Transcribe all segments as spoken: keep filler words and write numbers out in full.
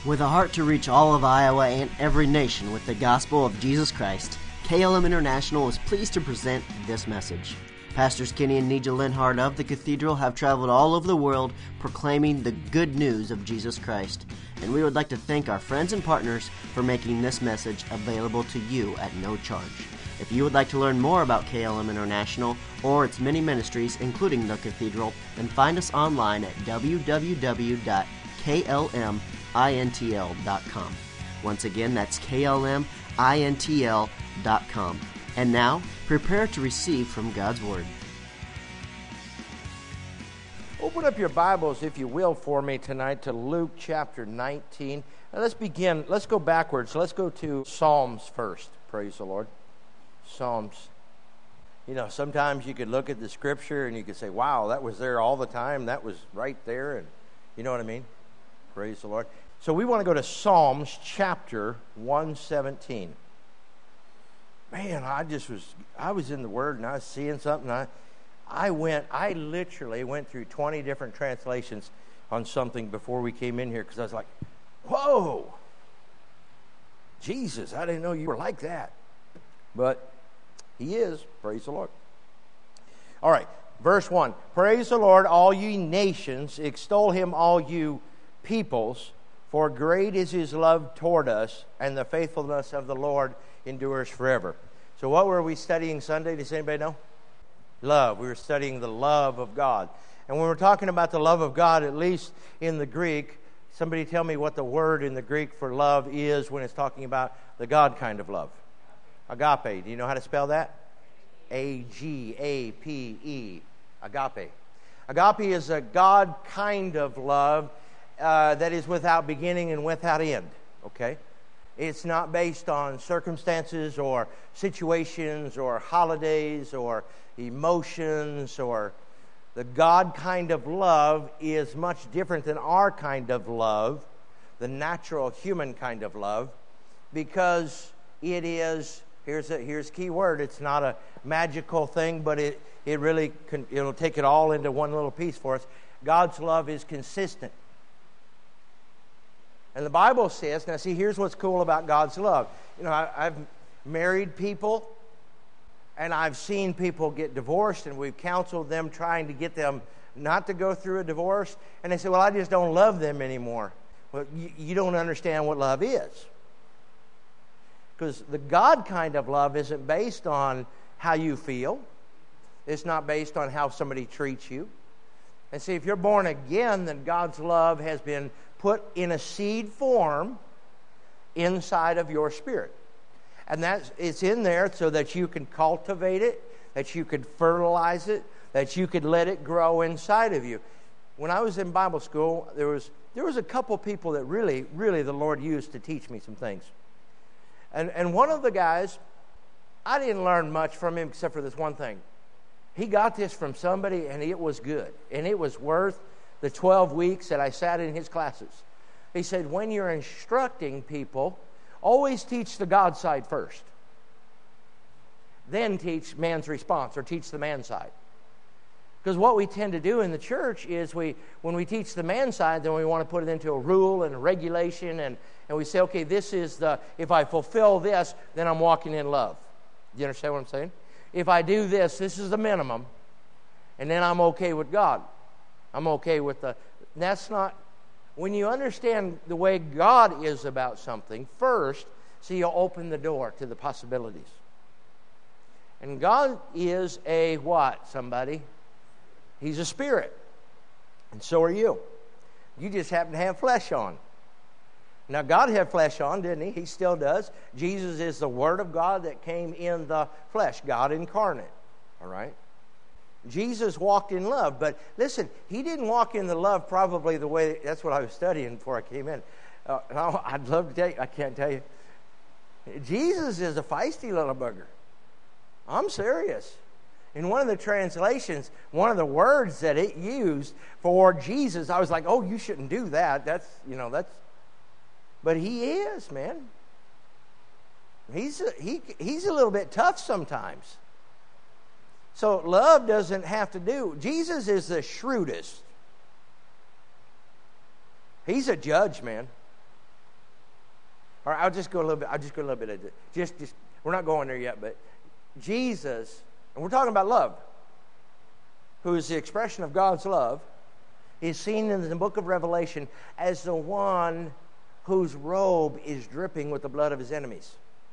With a heart to reach all of Iowa and every nation with the gospel of Jesus Christ, K L M International is pleased to present this message. Pastors Kenny and Nija Linhart of the Cathedral have traveled all over the world proclaiming the good news of Jesus Christ, and we would like to thank our friends and partners for making this message available to you at no charge. If you would like to learn more about K L M International or its many ministries, including the Cathedral, then find us online at w w w dot k l m intl dot com. Once again, that's k l m intl dot com. And now, prepare to receive from God's Word. Open up your Bibles, if you will, for me tonight to Luke chapter nineteen. Now let's begin. Let's go backwards. Let's go to Psalms first. Praise the Lord. Psalms. You know, sometimes you could look at the Scripture and you could say, wow, that was there all the time. That was right there. And you know what I mean? Praise the Lord. So we want to go to Psalms chapter one seventeen. Man, I just was, I was in the Word and I was seeing something. I, I went, I literally went through twenty different translations on something before we came in here because I was like, whoa, Jesus, I didn't know you were like that. But He is, praise the Lord. All right, verse one. Praise the Lord, all ye nations, extol Him, all you peoples, for great is His love toward us, and the faithfulness of the Lord endures forever. So what were we studying Sunday? Does anybody know? Love. We were studying the love of God. And when we're talking about the love of God, at least in the Greek, somebody tell me what the word in the Greek for love is when it's talking about the God kind of love. Agape. Do you know how to spell that? A G A P E. Agape. Agape is a God kind of love uh, that is without beginning and without end. Okay? It's not based on circumstances or situations or holidays or emotions or the God kind of love is much different than our kind of love, the natural human kind of love, because it is, here's a here's a key word, it's not a magical thing, but it, it really, can, it'll take it all into one little piece for us. God's love is consistent. And the Bible says, now see, here's what's cool about God's love. You know, I, I've married people, and I've seen people get divorced, and we've counseled them trying to get them not to go through a divorce. And they say, well, I just don't love them anymore. Well, you, you don't understand what love is. Because the God kind of love isn't based on how you feel. It's not based on how somebody treats you. And see, if you're born again, then God's love has been put in a seed form inside of your spirit. And that's, it's in there so that you can cultivate it, that you could fertilize it, that you could let it grow inside of you. When I was in Bible school, there was there was a couple people that really, really the Lord used to teach me some things. And and one of the guys, I didn't learn much from him except for this one thing. He got this from somebody, and it was good. And it was worth the twelve weeks that I sat in his classes. He said, when you're instructing people, always teach the God side first. Then teach man's response, or teach the man side. Because what we tend to do in the church is we, when we teach the man side, then we want to put it into a rule and a regulation, and, and we say, okay, this is the, if I fulfill this, then I'm walking in love. Do you understand what I'm saying? If I do this, this is the minimum, and then I'm okay with God. I'm okay with the, that's not, when you understand the way God is about something, first, so you'll open the door to the possibilities. And God is a what, somebody? He's a spirit. And so are you. You just happen to have flesh on. Now, God had flesh on, didn't He? He still does. Jesus is the Word of God that came in the flesh, God incarnate. All right? Jesus walked in love, but listen, He didn't walk in the love probably the way, that's what I was studying before I came in. Uh, I'd love to tell you, I can't tell you. Jesus is a feisty little bugger. I'm serious. In one of the translations, one of the words that it used for Jesus, I was like, oh, you shouldn't do that. That's, you know, that's, but He is, man. He's a, he, he's a little bit tough sometimes. So love doesn't have to do. Jesus is the shrewdest. He's a judge, man. Or I'll just go a little bit. I'll just go a little bit of it. Just, just we're not going there yet, but Jesus, and we're talking about love, who is the expression of God's love, is seen in the book of Revelation as the one whose robe is dripping with the blood of his enemies.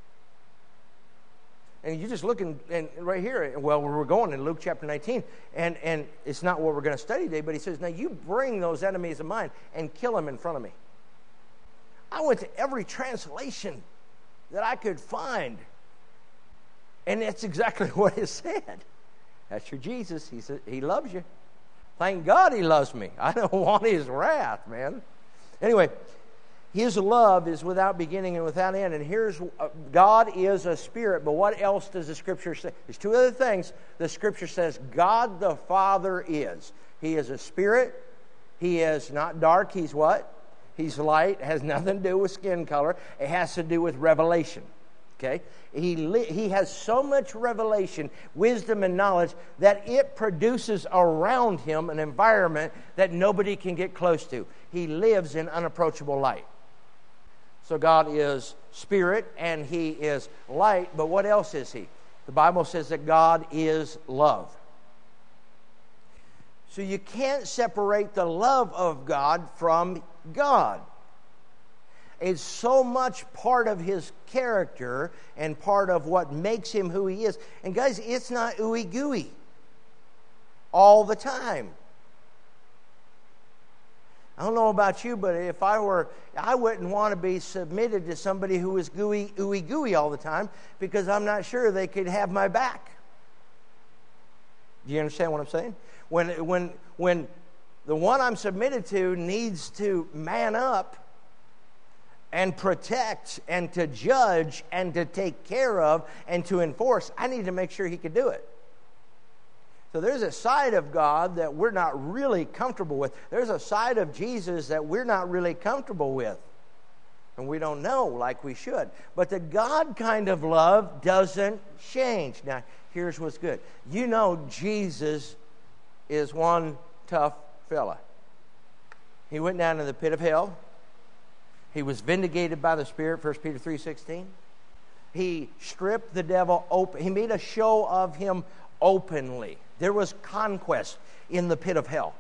And you just look in, in right here, well, we're going in Luke chapter nineteen, and, and it's not what we're going to study today, but he says, now you bring those enemies of mine and kill them in front of me. I went to every translation that I could find, and that's exactly what it said. That's your Jesus. He said, he loves you. Thank God he loves me. I don't want his wrath, man. Anyway, his love is without beginning and without end. And here's, uh, God is a spirit, but what else does the Scripture say? There's two other things the Scripture says God the Father is. He is a spirit. He is not dark. He's what? He's light. It has nothing to do with skin color. It has to do with revelation. Okay? He, li- he has so much revelation, wisdom, and knowledge that it produces around him an environment that nobody can get close to. He lives in unapproachable light. So God is spirit and he is light, but what else is he? The Bible says that God is love. So you can't separate the love of God from God. It's so much part of his character and part of what makes him who he is. And guys, it's not ooey gooey all the time. I don't know about you, but if I were, I wouldn't want to be submitted to somebody who is gooey, ooey gooey all the time, because I'm not sure they could have my back. Do you understand what I'm saying? When, when, when the one I'm submitted to needs to man up and protect and to judge and to take care of and to enforce, I need to make sure he can do it. So there's a side of God that we're not really comfortable with. There's a side of Jesus that we're not really comfortable with. And we don't know like we should. But the God kind of love doesn't change. Now, here's what's good. You know Jesus is one tough fella. He went down to the pit of hell. He was vindicated by the Spirit, First Peter three sixteen. He stripped the devil open. He made a show of him openly. There was conquest in the pit of hell.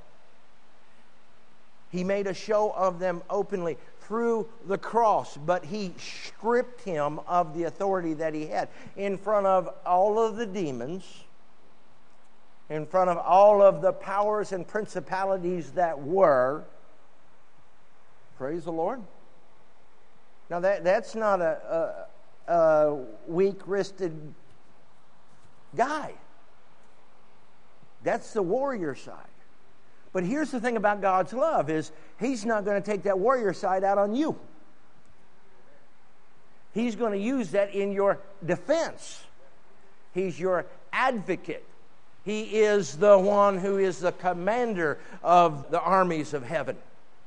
He made a show of them openly through the cross, but he stripped him of the authority that he had in front of all of the demons, in front of all of the powers and principalities that were. Praise the Lord. Now that that's not a, a, a weak-wristed guy. That's the warrior side. But here's the thing about God's love is he's not going to take that warrior side out on you. He's going to use that in your defense. He's your advocate. He is the one who is the commander of the armies of heaven.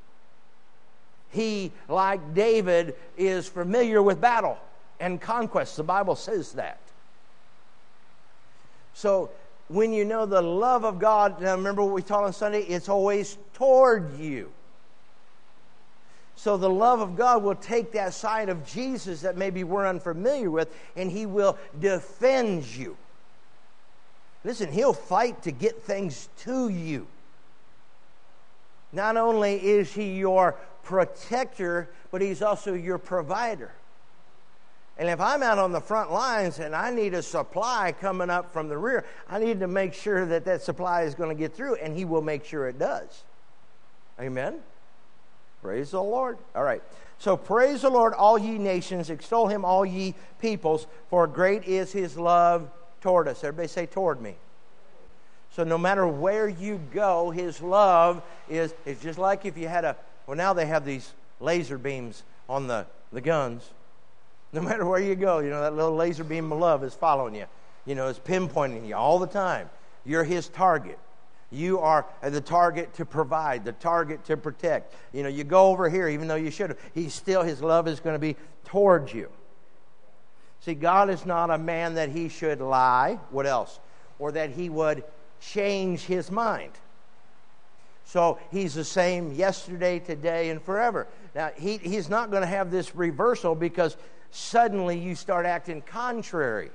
He, like David, is familiar with battle and conquest. The Bible says that. So when you know the love of God, now remember what we taught on Sunday? It's always toward you. So the love of God will take that side of Jesus that maybe we're unfamiliar with, and he will defend you. Listen, he'll fight to get things to you. Not only is he your protector, but he's also your provider. And if I'm out on the front lines and I need a supply coming up from the rear, I need to make sure that that supply is going to get through, and he will make sure it does. Amen? Praise the Lord. All right. So praise the Lord, all ye nations. Extol him, all ye peoples. For great is his love toward us. Everybody say, toward me. So no matter where you go, his love is, it's just like if you had a, well, now they have these laser beams on the, the guns. No matter where you go, you know, that little laser beam of love is following you. You know, it's pinpointing you all the time. You're his target. You are the target to provide, the target to protect. You know, you go over here, even though you should have. He's still, his love is going to be towards you. See, God is not a man that he should lie. What else? Or that he would change his mind. So he's the same yesterday, today, and forever. Now, he, he's not going to have this reversal because suddenly you start acting contrary.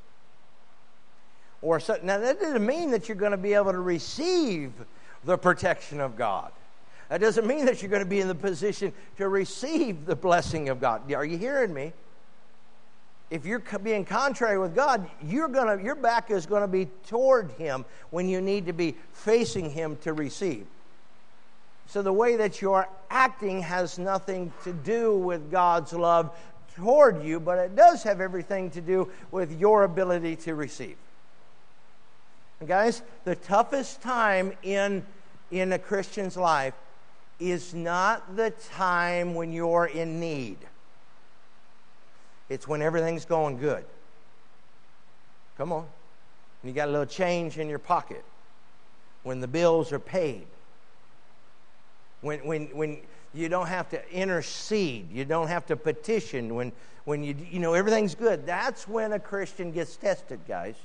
Or so, now, that doesn't mean that you're going to be able to receive the protection of God. That doesn't mean that you're going to be in the position to receive the blessing of God. Are you hearing me? If you're being contrary with God, you're gonna, your back is going to be toward Him when you need to be facing Him to receive. So the way that you're acting has nothing to do with God's love toward you, but it does have everything to do with your ability to receive. And guys, the toughest time in, in a Christian's life is not the time when you're in need. It's when everything's going good. Come on. You got a little change in your pocket. When the bills are paid. When when when you don't have to intercede, you don't have to petition, when when you you know everything's good. That's when a Christian gets tested, guys.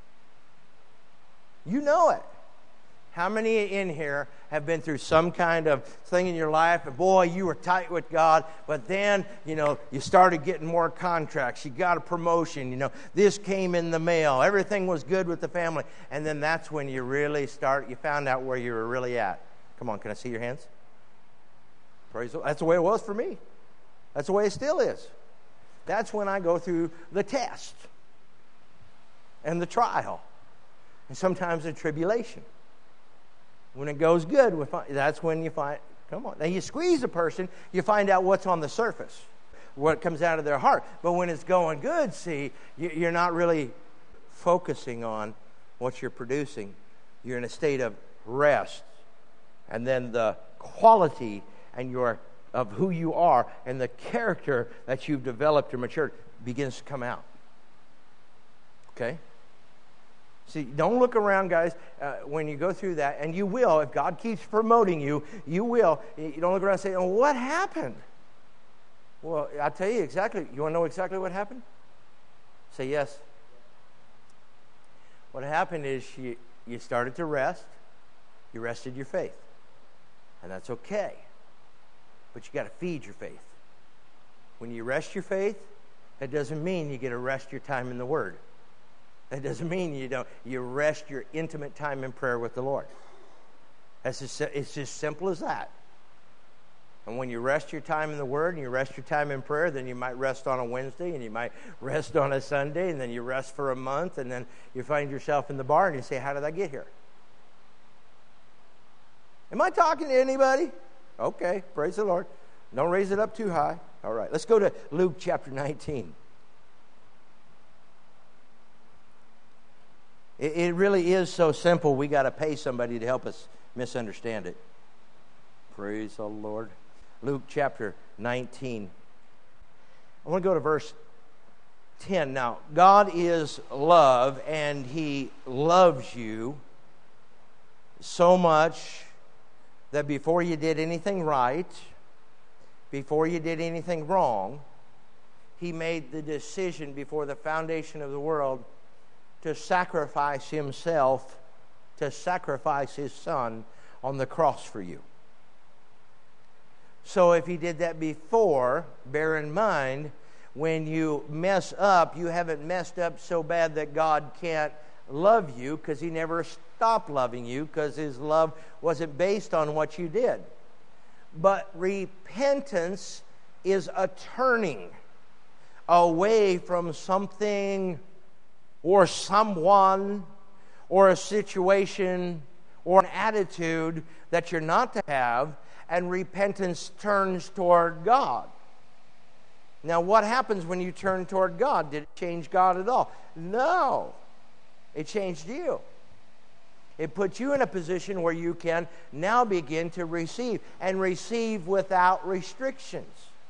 You know it. How many in here have been through some kind of thing in your life, and boy, you were tight with God, but then, you know, you started getting more contracts, you got a promotion, you know, this came in the mail, everything was good with the family, and then that's when you really start, you found out where you were really at. Come on, can I see your hands? Praise the Lord. That's the way it was for me. That's the way it still is. That's when I go through the test and the trial, and sometimes the tribulation. When it goes good, we find, that's when you find, come on. Now you squeeze a person, you find out what's on the surface, what comes out of their heart. But when it's going good, see, you're not really focusing on what you're producing. You're in a state of rest. And then the quality and your of who you are and the character that you've developed or matured begins to come out. Okay? See, don't look around, guys, uh, when you go through that, and you will. If God keeps promoting you, you will. You don't look around and say, oh, what happened? Well, I'll tell you exactly. You want to know exactly what happened? Say yes. What happened is you, you started to rest. You rested your faith. And that's okay. But you got to feed your faith. When you rest your faith, that doesn't mean you get to rest your time in the Word. That doesn't mean you don't. You rest your intimate time in prayer with the Lord. That's just, it's just simple as that. And when you rest your time in the Word and you rest your time in prayer, then you might rest on a Wednesday and you might rest on a Sunday, and then you rest for a month, and then you find yourself in the bar and you say, how did I get here? Am I talking to anybody? Okay, praise the Lord. Don't raise it up too high. All right, let's go to Luke chapter nineteen. It really is so simple, we got to pay somebody to help us misunderstand it. Praise the Lord. Luke chapter nineteen. I want to go to verse ten. Now, God is love, and He loves you so much that before you did anything right, before you did anything wrong, He made the decision before the foundation of the world to sacrifice Himself, to sacrifice His Son on the cross for you. So if He did that before, bear in mind, when you mess up, you haven't messed up so bad that God can't love you, because He never stopped loving you, because His love wasn't based on what you did. But repentance is a turning away from something or someone or a situation or an attitude that you're not to have, and repentance turns toward God. Now, what happens when you turn toward God? Did it change God at all? No. It changed you. It puts you in a position where you can now begin to receive, and receive without restrictions.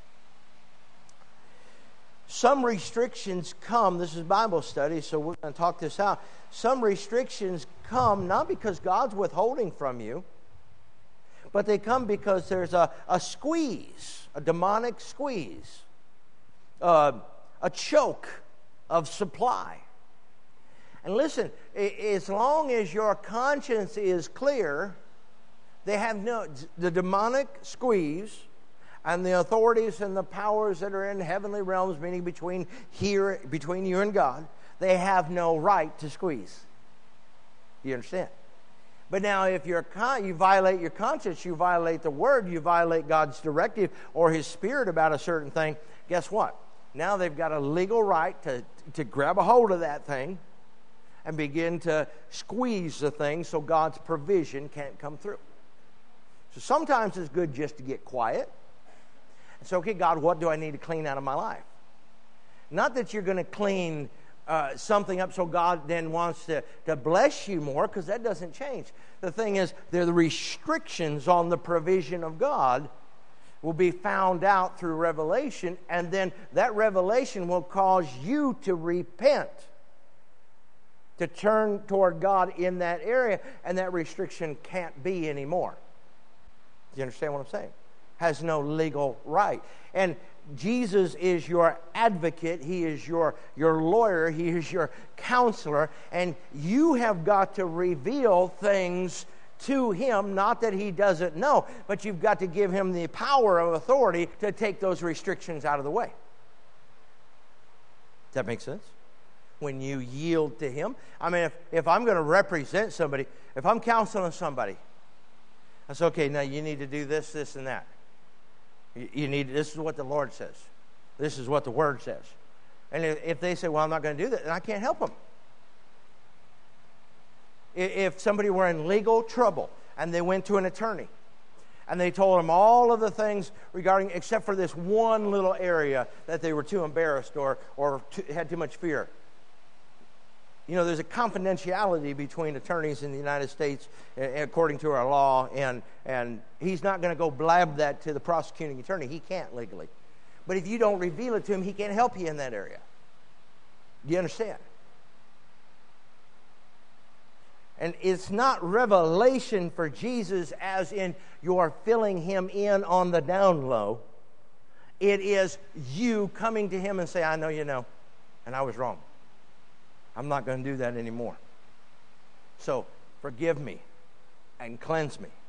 Some restrictions come, this is Bible study, so we're going to talk this out. Some restrictions come not because God's withholding from you, but they come because there's a, a squeeze, a demonic squeeze, uh, a choke of supply. And listen, as long as your conscience is clear, They have no, the demonic squeeze and the authorities and the powers that are in heavenly realms, meaning between here, between you and God, they have no right to squeeze. Do you understand? But now if you're con- you violate your conscience, you violate the Word, you violate God's directive or His Spirit about a certain thing, guess what? Now they've got a legal right to, to grab a hold of that thing and begin to squeeze the thing so God's provision can't come through. So sometimes it's good just to get quiet. It's okay, God, what do I need to clean out of my life? Not that you're going to clean uh, something up so God then wants to, to bless you more, because that doesn't change. The thing is, there are the restrictions on the provision of God will be found out through revelation, and then that revelation will cause you to repent, to turn toward God in that area, and that restriction can't be anymore. Do you understand what I'm saying? Has no legal right. And Jesus is your advocate. He is your, your lawyer. He is your counselor. And you have got to reveal things to Him, not that He doesn't know, but you've got to give Him the power of authority to take those restrictions out of the way. Does that make sense? When you yield to Him. I mean, if, if I'm going to represent somebody, if I'm counseling somebody, that's okay, now you need to do this, this, and that. You need, this is what the Lord says. This is what the Word says. And if they say, well, I'm not going to do that, then I can't help them. If somebody were in legal trouble and they went to an attorney and they told them all of the things regarding, except for this one little area that they were too embarrassed or, or too, had too much fear. You know, there's a confidentiality between attorneys in the United States, according to our law, and, and he's not going to go blab that to the prosecuting attorney. He can't legally. But if you don't reveal it to him, he can't help you in that area. Do you understand? And it's not revelation for Jesus as in you're filling Him in on the down low. It is you coming to Him and say, I know you know, and I was wrong. I'm not going to do that anymore. So forgive me and cleanse me.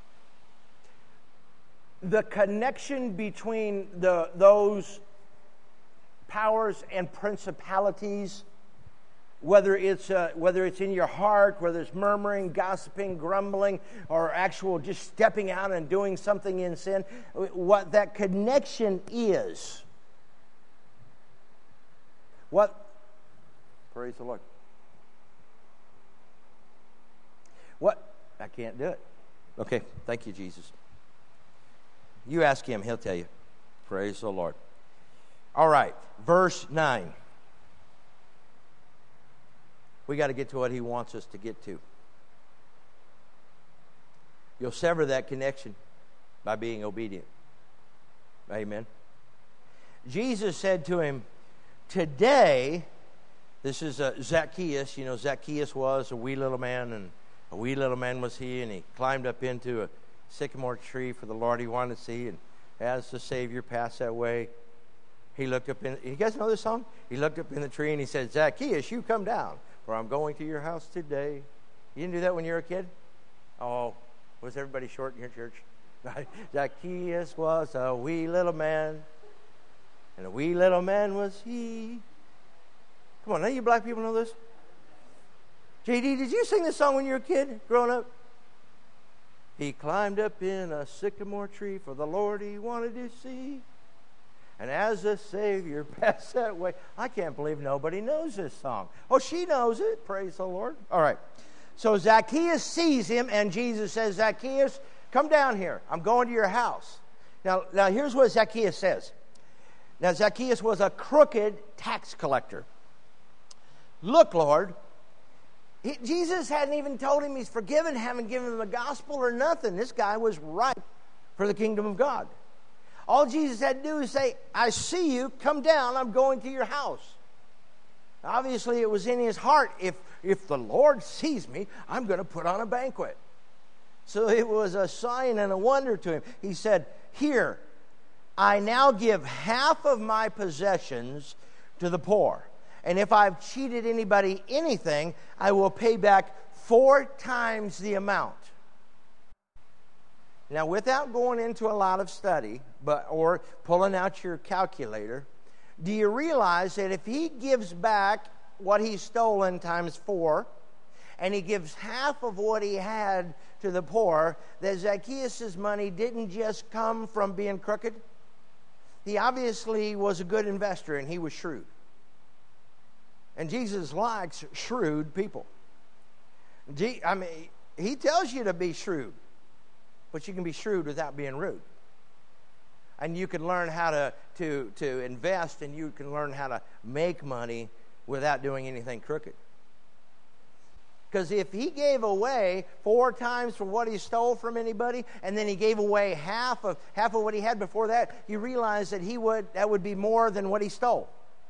The connection between the, those powers and principalities, whether it's uh, whether it's in your heart, whether it's murmuring, gossiping, grumbling, or actual just stepping out and doing something in sin, what that connection is, what praise the Lord. What? I can't do it. Okay, thank you, Jesus. You ask Him, He'll tell you. Praise the Lord. All right, verse nine. We got to get to what He wants us to get to. You'll sever that connection by being obedient. Amen. Jesus said to him, today... This is uh, Zacchaeus. You know, Zacchaeus was a wee little man, and a wee little man was he, and he climbed up into a sycamore tree for the Lord he wanted to see, and as the Savior passed that way, he looked up in... You guys know this song? He looked up in the tree, and he said, Zacchaeus, you come down, for I'm going to your house today. You didn't do that when you were a kid? Oh, was everybody short in your church? Zacchaeus was a wee little man, and a wee little man was he. Come on, none of you black people know this? J D, did you sing this song when you were a kid, growing up? He climbed up in a sycamore tree for the Lord he wanted to see. And as the Savior passed that way, I can't believe nobody knows this song. Oh, she knows it. Praise the Lord. All right. So Zacchaeus sees him, and Jesus says, Zacchaeus, come down here. I'm going to your house. Now, now here's what Zacchaeus says. Now, Zacchaeus was a crooked tax collector. Look, Lord, he, Jesus hadn't even told him he's forgiven, haven't given him the gospel or nothing. This guy was ripe for the kingdom of God. All Jesus had to do is say, I see you, come down, I'm going to your house. Obviously, it was in his heart, if, if the Lord sees me, I'm going to put on a banquet. So it was a sign and a wonder to him. He said, here, I now give half of my possessions to the poor. And if I've cheated anybody anything, I will pay back four times the amount. Now, without going into a lot of study, but or pulling out your calculator, do you realize that if he gives back what he's stolen times four, and he gives half of what he had to the poor, that Zacchaeus' money didn't just come from being crooked? He obviously was a good investor, and he was shrewd. And Jesus likes shrewd people. I mean, he tells you to be shrewd, but you can be shrewd without being rude. And you can learn how to, to, to invest, and you can learn how to make money without doing anything crooked. Because if he gave away four times for what he stole from anybody, and then he gave away half of half of what he had before that, you realize that he would that would be more than what he stole.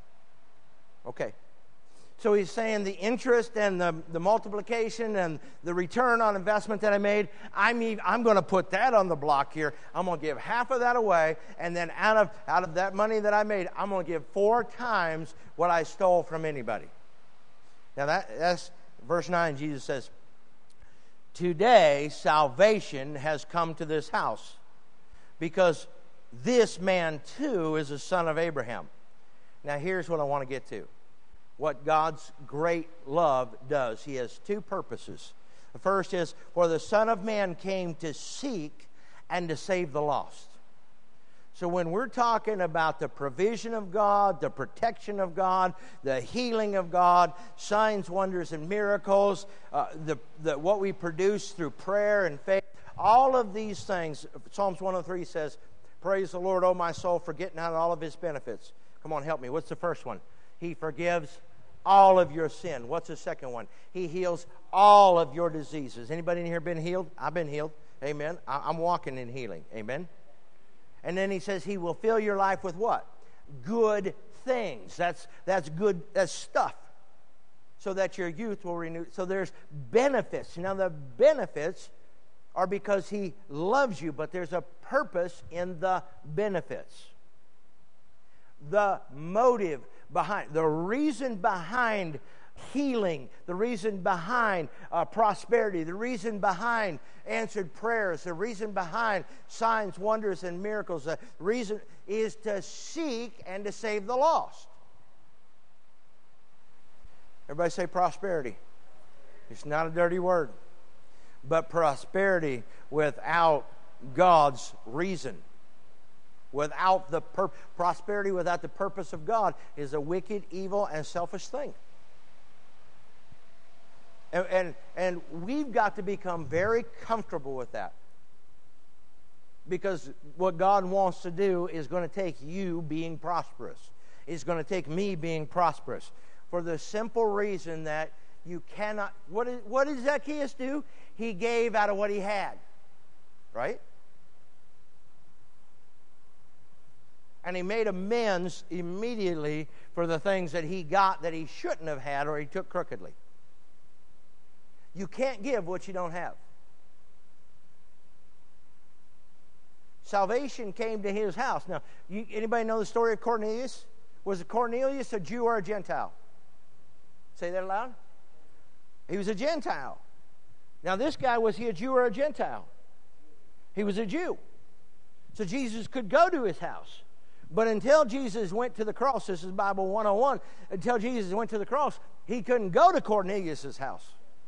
Okay. So he's saying the interest and the, the multiplication and the return on investment that I made, I'm, even, I'm going to put that on the block here. I'm going to give half of that away, and then out of, out of that money that I made, I'm going to give four times what I stole from anybody. Now that, that's verse nine. Jesus says, today salvation has come to this house, because this man too is a son of Abraham. Now here's what I want to get to. What God's great love does. He has two purposes. The first is, for the Son of Man came to seek and to save the lost. So when we're talking about the provision of God, the protection of God, the healing of God, signs, wonders, and miracles, uh, the, the what we produce through prayer and faith, all of these things, Psalms one oh three says, praise the Lord, O my soul, forgetting not all of his benefits. Come on, help me. What's the first one? He forgives all of your sin. What's the second one? He heals all of your diseases. Anybody in here been healed? I've been healed. Amen. I'm walking in healing. Amen. And then he says he will fill your life with what? Good things. That's that's good. That's stuff. So that your youth will renew. So there's benefits. Now the benefits are because he loves you, but there's a purpose in the benefits. The motive behind, the reason behind healing, the reason behind uh, prosperity, the reason behind answered prayers, the reason behind signs, wonders, and miracles, the reason is to seek and to save the lost. Everybody say prosperity. It's not a dirty word. But prosperity without God's reason, without the pur- prosperity without the purpose of God, is a wicked, evil, and selfish thing. And, and, and we've got to become very comfortable with that. Because what God wants to do is going to take you being prosperous. It's going to take me being prosperous. For the simple reason that you cannot... What did, what did Zacchaeus do? He gave out of what he had. Right? And he made amends immediately for the things that he got that he shouldn't have had or he took crookedly. You can't give what you don't have. Salvation came to his house. Now, you, anybody know the story of Cornelius? Was Cornelius a Jew or a Gentile? Say that aloud. He was a Gentile. Now, this guy, was he a Jew or a Gentile? He was a Jew. So Jesus could go to his house. But until Jesus went to the cross, this is Bible one oh one, until Jesus went to the cross, he couldn't go to Cornelius' house.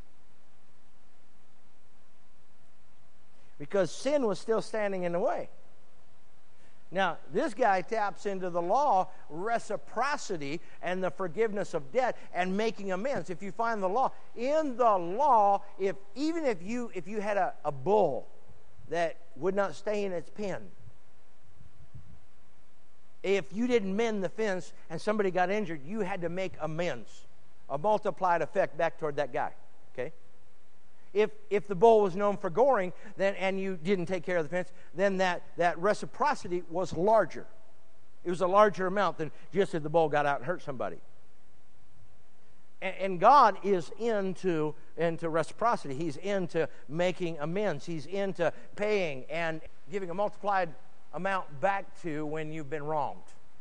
Because sin was still standing in the way. Now, this guy taps into the law, reciprocity, and the forgiveness of debt, and making amends. If you find the law, in the law, if even if you if you had a, a bull that would not stay in its pen, if you didn't mend the fence and somebody got injured, you had to make amends, a multiplied effect back toward that guy. Okay? If if the bull was known for goring, then and you didn't take care of the fence, then that, that reciprocity was larger. It was a larger amount than just if the bull got out and hurt somebody. And, and God is into, into reciprocity. He's into making amends. He's into paying and giving a multiplied amount back to when you've been wronged.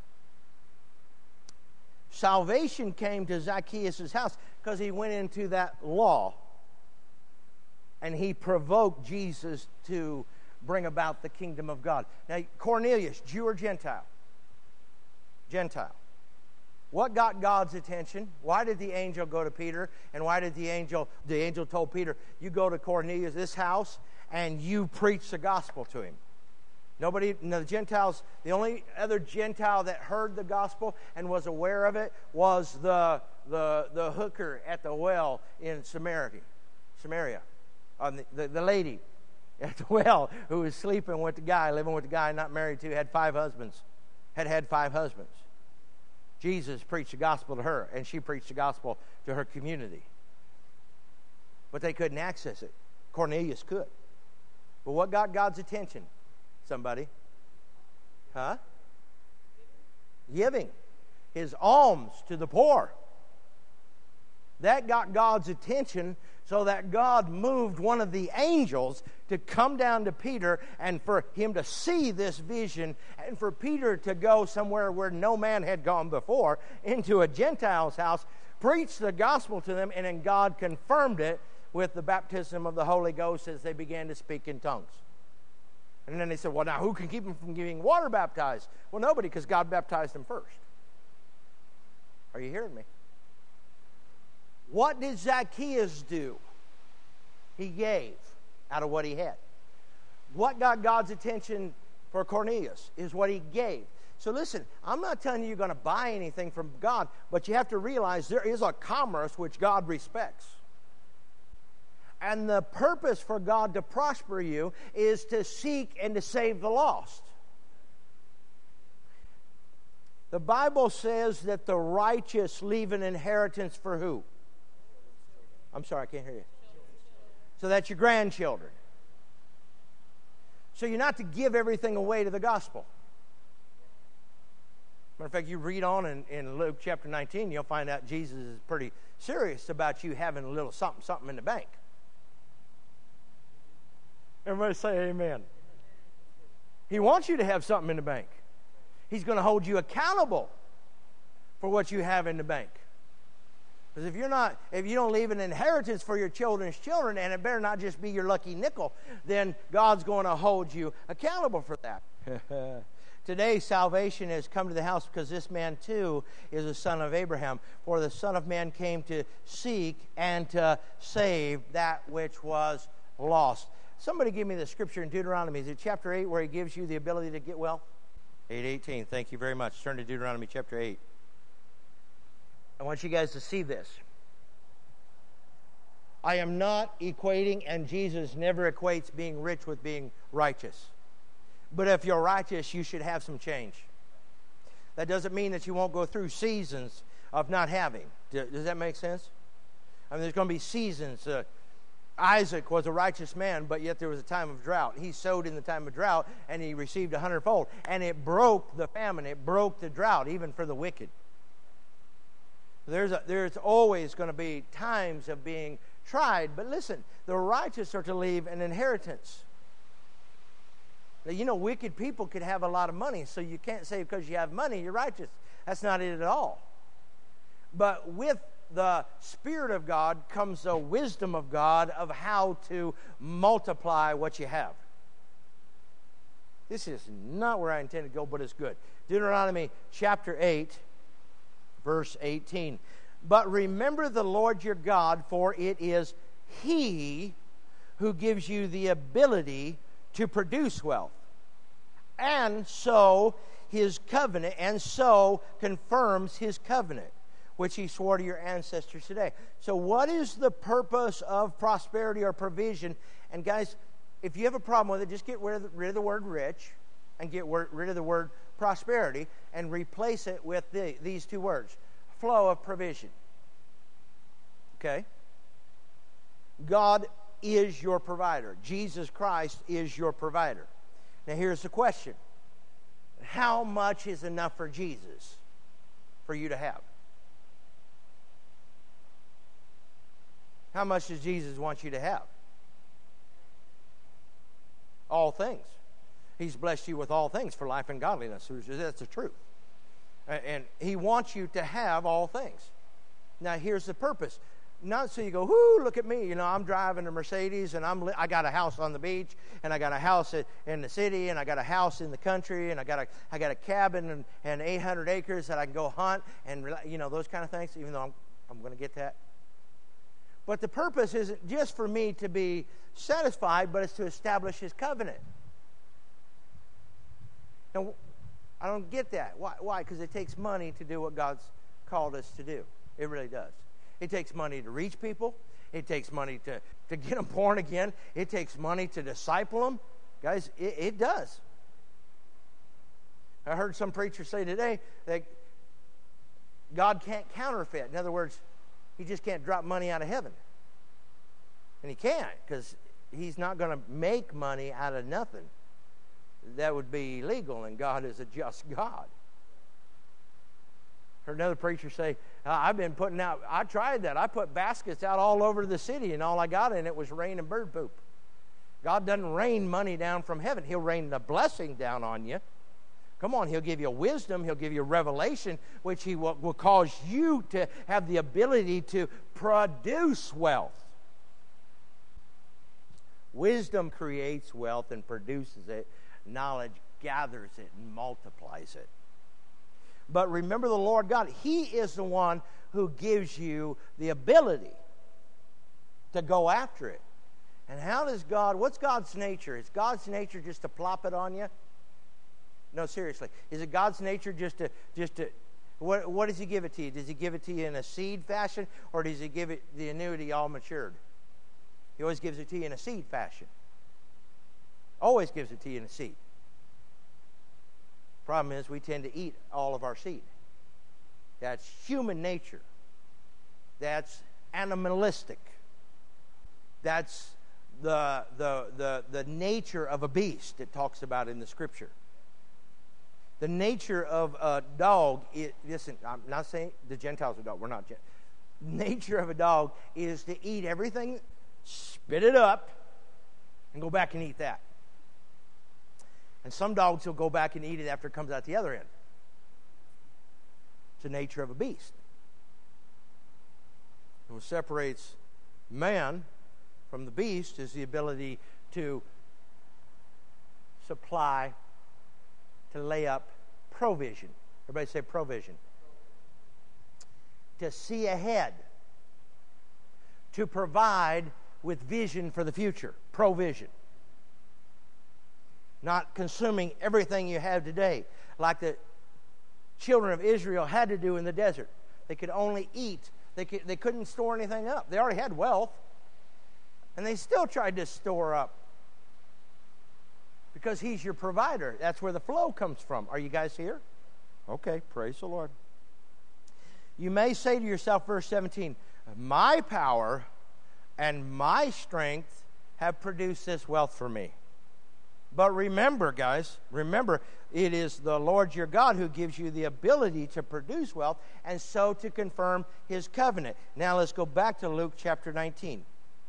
Salvation came to Zacchaeus' house because he went into that law. And he provoked Jesus to bring about the kingdom of God. Now, Cornelius, Jew or Gentile? Gentile. What got God's attention? Why did the angel go to Peter? And why did the angel, the angel told Peter, you go to Cornelius, this house, and you preach the gospel to him. Nobody, no, the Gentiles, the only other Gentile that heard the gospel and was aware of it was the the, the hooker at the well in Samaria. Samaria. Uh, the, the, the lady at the well who was sleeping with the guy, living with the guy not married to, had five husbands. Had had five husbands. Jesus preached the gospel to her, and she preached the gospel to her community. But they couldn't access it. Cornelius could. But what got God's attention? Somebody? Huh? Giving. His alms to the poor. That got God's attention, so that God moved one of the angels to come down to Peter and for him to see this vision and for Peter to go somewhere where no man had gone before, into a Gentile's house, preach the gospel to them, and then God confirmed it with the baptism of the Holy Ghost as they began to speak in tongues. And then they said, well, now who can keep them from getting water baptized? Well, nobody, because God baptized them first. Are you hearing me? What did Zacchaeus do? He gave out of what he had. What got God's attention for Cornelius is what he gave. So listen, I'm not telling you you're going to buy anything from God, but you have to realize there is a commerce which God respects. And the purpose for God to prosper you is to seek and to save the lost. The Bible says that the righteous leave an inheritance for who? I'm sorry, I can't hear you. So that's your grandchildren. So you're not to give everything away to the gospel. Matter of fact, you read on in, in Luke chapter nineteen, you'll find out Jesus is pretty serious about you having a little something, something in the bank. Everybody say amen. He wants you to have something in the bank. He's going to hold you accountable for what you have in the bank. Because if you're not, if you don't leave an inheritance for your children's children, and it better not just be your lucky nickel, then God's going to hold you accountable for that. Today, salvation has come to the house because this man too is a son of Abraham. For the Son of Man came to seek and to save that which was lost. Somebody give me the scripture in Deuteronomy. Is it chapter eight where he gives you the ability to get well? eight eighteen. Thank you very much. Turn to Deuteronomy chapter eight. I want you guys to see this. I am not equating, and Jesus never equates being rich with being righteous. But if you're righteous, you should have some change. That doesn't mean that you won't go through seasons of not having. Does that make sense? I mean, there's going to be seasons. Uh, Isaac was a righteous man, but yet there was a time of drought. He sowed in the time of drought, and he received a hundredfold. And it broke the famine. It broke the drought, even for the wicked. There's, a, there's always going to be times of being tried. But listen, the righteous are to leave an inheritance. Now, you know, wicked people could have a lot of money, so you can't say because you have money, you're righteous. That's not it at all. But with the Spirit of God comes the wisdom of God of how to multiply what you have. This is not where I intend to go, but it's good. Deuteronomy chapter eight, verse eighteen. But remember the Lord your God, for it is He who gives you the ability to produce wealth, and so His covenant, and so confirms His covenant, which He swore to your ancestors today. So what is the purpose of prosperity or provision? And guys, if you have a problem with it, just get rid of the, rid of the word rich and get word, rid of the word prosperity and replace it with the, these two words, flow of provision. Okay? God is your provider. Jesus Christ is your provider. Now here's the question. How much is enough for Jesus for you to have? How much does Jesus want you to have? All things. He's blessed you with all things for life and godliness. That's the truth. And He wants you to have all things. Now here's the purpose. not so you go, whoo, look at me. You know, I'm driving a Mercedes, and I'm li- I got a house on the beach, and I got a house in the city, and I got a house in the country, and I got a I got a cabin and, and eight hundred acres that I can go hunt, and you know those kind of things. Even though I'm I'm going to get that. But the purpose isn't just for me to be satisfied, but it's to establish His covenant. Now, I don't get that. Why? Why? Because it takes money to do what God's called us to do. It really does. It takes money to reach people. It takes money to, to get them born again. It takes money to disciple them. Guys, it, it does. I heard some preacher say today that God can't counterfeit. In other words, He just can't drop money out of heaven. And He can't, because He's not going to make money out of nothing. That would be illegal, and God is a just God. Heard another preacher say, I've been putting out, I tried that. I put baskets out all over the city, and all I got in it was rain and bird poop. God doesn't rain money down from heaven. He'll rain the blessing down on you. Come on, He'll give you wisdom. He'll give you revelation, which He will, will cause you to have the ability to produce wealth. Wisdom creates wealth and produces it. Knowledge gathers it and multiplies it. But remember the Lord God. He is the one who gives you the ability to go after it. And how does God, what's God's nature? Is God's nature just to plop it on you? No, seriously. Is it God's nature just to, just to, what, what does He give it to you? Does He give it to you in a seed fashion, or does He give it the annuity all matured? He always gives it to you in a seed fashion. Always gives it to you in a seed. Problem is, we tend to eat all of our seed. That's human nature. That's animalistic. That's the, the, the, the nature of a beast it talks about in the Scripture. The nature of a dog, it, listen, I'm not saying the Gentiles are dog. We're not Gentiles. Nature of a dog is to eat everything, spit it up, and go back and eat that. And some dogs will go back and eat it after it comes out the other end. It's the nature of a beast. And what separates man from the beast is the ability to supply, to lay up provision. Everybody say provision. To see ahead. To provide with vision for the future. Provision. Not consuming everything you have today, like the children of Israel had to do in the desert. They could only eat. They, could, they couldn't store anything up. They already had wealth, and they still tried to store up because He's your provider. That's where the flow comes from. Are you guys here? Okay, praise the Lord. You may say to yourself, verse seventeen, my power and my strength have produced this wealth for me. But remember, guys, remember, it is the Lord your God who gives you the ability to produce wealth and so to confirm His covenant. Now let's go back to Luke chapter nineteen.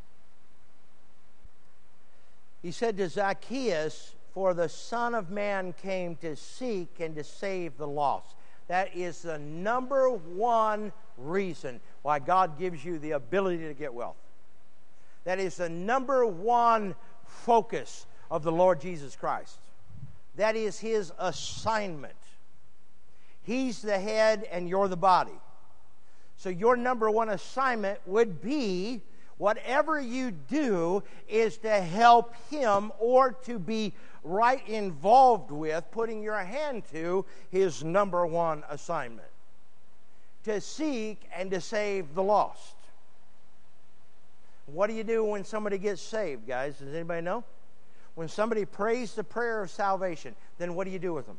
He said to Zacchaeus, for the Son of Man came to seek and to save the lost. That is the number one reason why God gives you the ability to get wealth. That is the number one focus of the Lord Jesus Christ. That is His assignment. He's the head and you're the body. So your number one assignment would be whatever you do is to help Him or to be right involved with putting your hand to His number one assignment. To seek and to save the lost. What do you do when somebody gets saved, guys? Does anybody know? When somebody prays the prayer of salvation, then what do you do with them?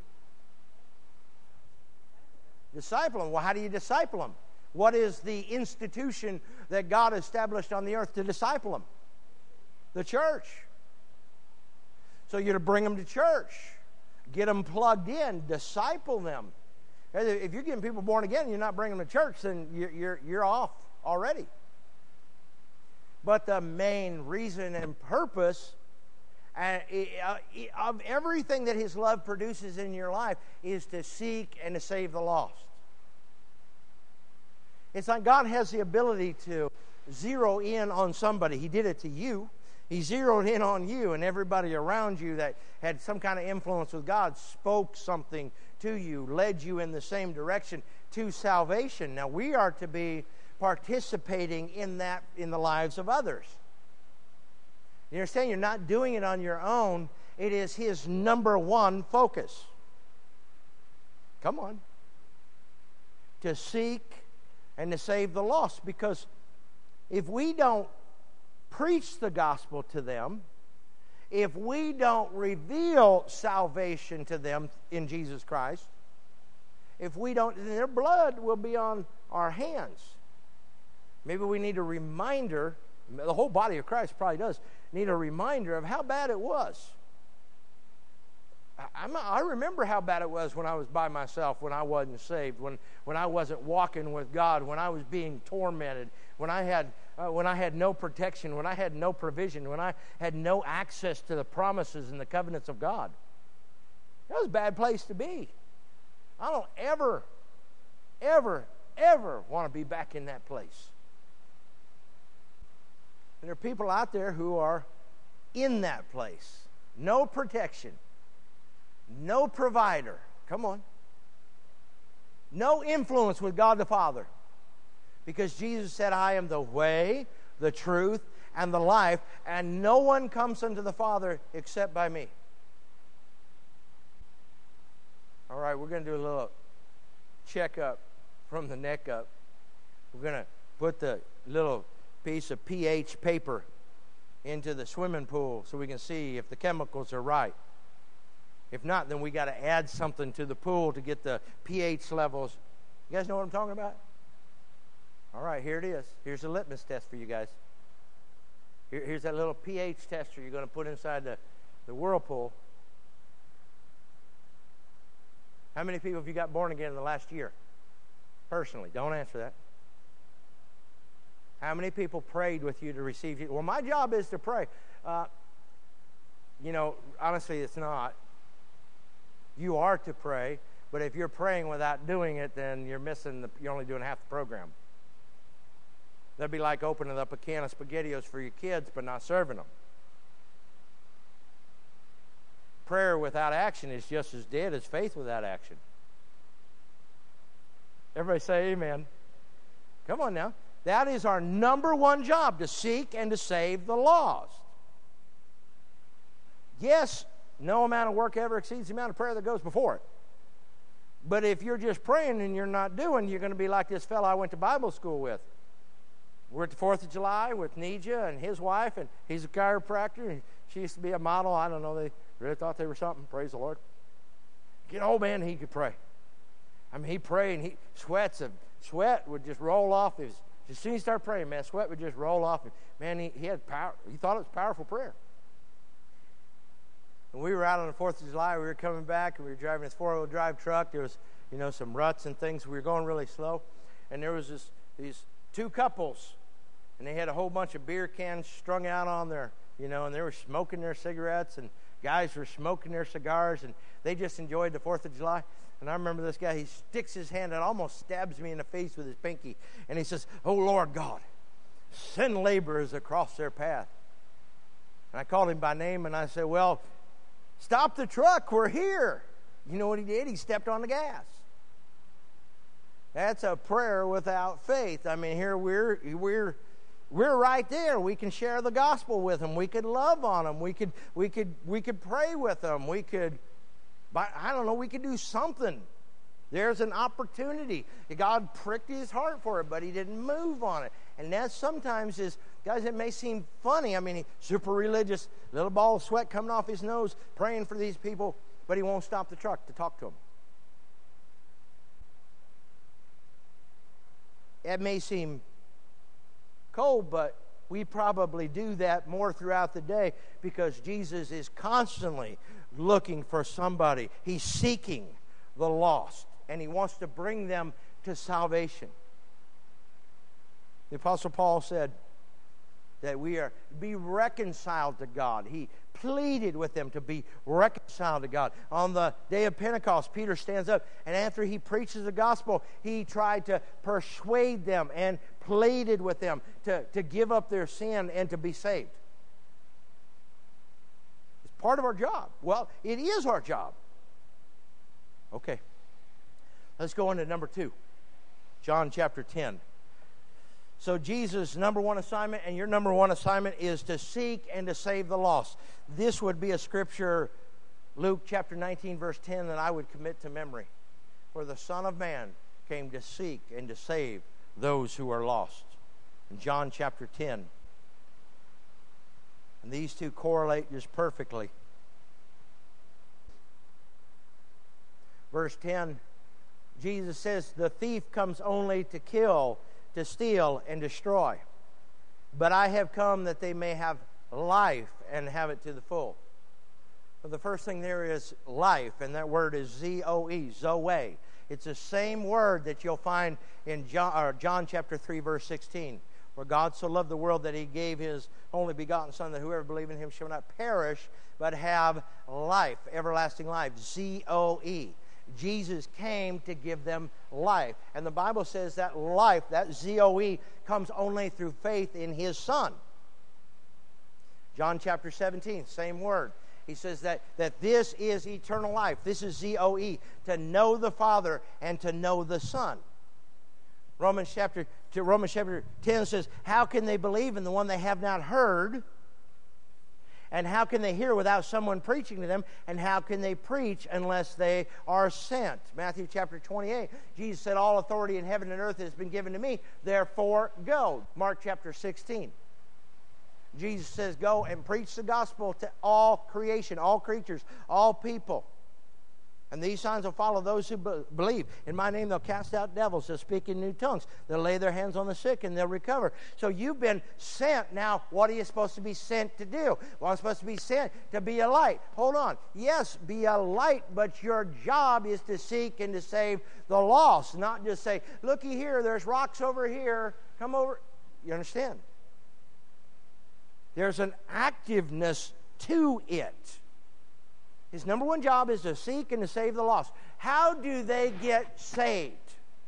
Disciple them. Well, how do you disciple them? What is the institution that God established on the earth to disciple them? The church. So you're to bring them to church. Get them plugged in. Disciple them. If you're getting people born again and you're not bringing them to church, then you're, you're, you're off already. But the main reason and purpose uh, of everything that His love produces in your life is to seek and to save the lost. It's like God has the ability to, zero in on somebody. He did it to you. He zeroed in on you, and everybody around you that had some kind of influence with God spoke something to you, led you in the same direction to salvation. Now, we are to be participating in that in the lives of others. You understand? You're not doing it on your own. It is His number one focus. Come on. To seek and to save the lost. Because if we don't preach the gospel to them, if we don't reveal salvation to them in Jesus Christ, if we don't, then their blood will be on our hands. Maybe we need a reminder, the whole body of Christ probably does, need a reminder of how bad it was. I'm, I remember how bad it was when I was by myself, when I wasn't saved, when, when I wasn't walking with God, when I was being tormented, when I had uh, when I had no protection, when I had no provision, when I had no access to the promises and the covenants of God. That was a bad place to be. I don't ever, ever, ever want to be back in that place. And there are people out there who are in that place. No protection. No provider. Come on. No influence with God the Father. Because Jesus said, I am the way, the truth, and the life, and no one comes unto the Father except by me. All right, we're going to do a little checkup from the neck up. We're going to put the little piece of pH paper into the swimming pool so we can see if the chemicals are right. If not, then we got to add something to the pool to get the pH levels. You guys know what I'm talking about? All right, here it is. Here's a litmus test for you guys. Here, here's that little pH tester you're going to put inside the, the whirlpool. How many people have you got born again in the last year? Personally, don't answer that. How many people prayed with you to receive you? Well, my job is to pray. Uh, you know, honestly, it's not. You are to pray, but if you're praying without doing it, then you're missing the, you're only doing half the program. That'd be like opening up a can of SpaghettiOs for your kids, but not serving them. Prayer without action is just as dead as faith without action. Everybody say amen. Come on now. That is our number one job, to seek and to save the lost. Yes, no amount of work ever exceeds the amount of prayer that goes before it. But if you're just praying and you're not doing, you're going to be like this fellow I went to Bible school with. We're at the fourth of July with Nija and his wife, and he's a chiropractor, and she used to be a model. I don't know, they really thought they were something. Praise the Lord. Get old man, he could pray. I mean, he prayed, and he sweats, and sweat would just roll off his. As soon as he started praying, man, sweat would just roll off. And man, he, he had power. He thought it was powerful prayer. And we were out on the fourth of July. We were coming back, and we were driving this four-wheel drive truck. There was, you know, some ruts and things. We were going really slow. And there was this these two couples, and they had a whole bunch of beer cans strung out on their, you know, and they were smoking their cigarettes, and guys were smoking their cigars, and they just enjoyed the fourth of July. And I remember this guy, he sticks his hand and almost stabs me in the face with his pinky. And he says, oh, Lord God, send laborers across their path. And I called him by name, and I said, well, stop the truck, we're here. You know what he did? He stepped on the gas. That's a prayer without faith. I mean, here we're we're we're right there. We can share the gospel with them. We could love on them. We could we could we could pray with them. We could, I don't know, we could do something. There's an opportunity. God pricked his heart for it, but he didn't move on it. And that sometimes is, guys, it may seem funny. I mean, he, super religious, little ball of sweat coming off his nose, praying for these people, but he won't stop the truck to talk to them. It may seem cold, but we probably do that more throughout the day because Jesus is constantly looking for somebody. He's seeking the lost, and he wants to bring them to salvation. The Apostle Paul said that we are be reconciled to God. He pleaded with them to be reconciled to God. On the day of Pentecost, Peter stands up, and after he preaches the gospel, he tried to persuade them and pleaded with them to, to give up their sin and to be saved. It's part of our job. Well, it is our job. Okay. Let's go on to number two. John chapter ten. So Jesus' number one assignment and your number one assignment is to seek and to save the lost. This would be a scripture, Luke chapter nineteen, verse ten, that I would commit to memory. Where the Son of Man came to seek and to save those who are lost. In John chapter ten. And these two correlate just perfectly. Verse ten, Jesus says, the thief comes only to kill, to steal, and destroy. But I have come that they may have life and have it to the full. Well, the first thing there is life, and that word is Z O E, Zoe. It's the same word that you'll find in John, or John chapter three, verse sixteen, where God so loved the world that He gave His only begotten Son, that whoever believes in Him shall not perish, but have life, everlasting life, Z O E. Jesus came to give them life. And the Bible says that life, that Z O E, comes only through faith in His Son. John chapter seventeen, same word. He says that, that this is eternal life. This is Z O E, to know the Father and to know the Son. Romans chapter, Romans chapter ten says, how can they believe in the one they have not heard? And how can they hear without someone preaching to them? And how can they preach unless they are sent? Matthew chapter twenty-eight, Jesus said, all authority in heaven and earth has been given to me, therefore go. Mark chapter sixteen, Jesus says, go and preach the gospel to all creation, all creatures, all people. And these signs will follow those who be- believe. In my name they'll cast out devils. They'll speak in new tongues. They'll lay their hands on the sick and they'll recover. So you've been sent. Now, what are you supposed to be sent to do? Well, I'm supposed to be sent to be a light. Hold on. Yes, be a light, but your job is to seek and to save the lost. Not just say, looky here, there's rocks over here. Come over. You understand? There's an activeness to it. His number one job is to seek and to save the lost. How do they get saved?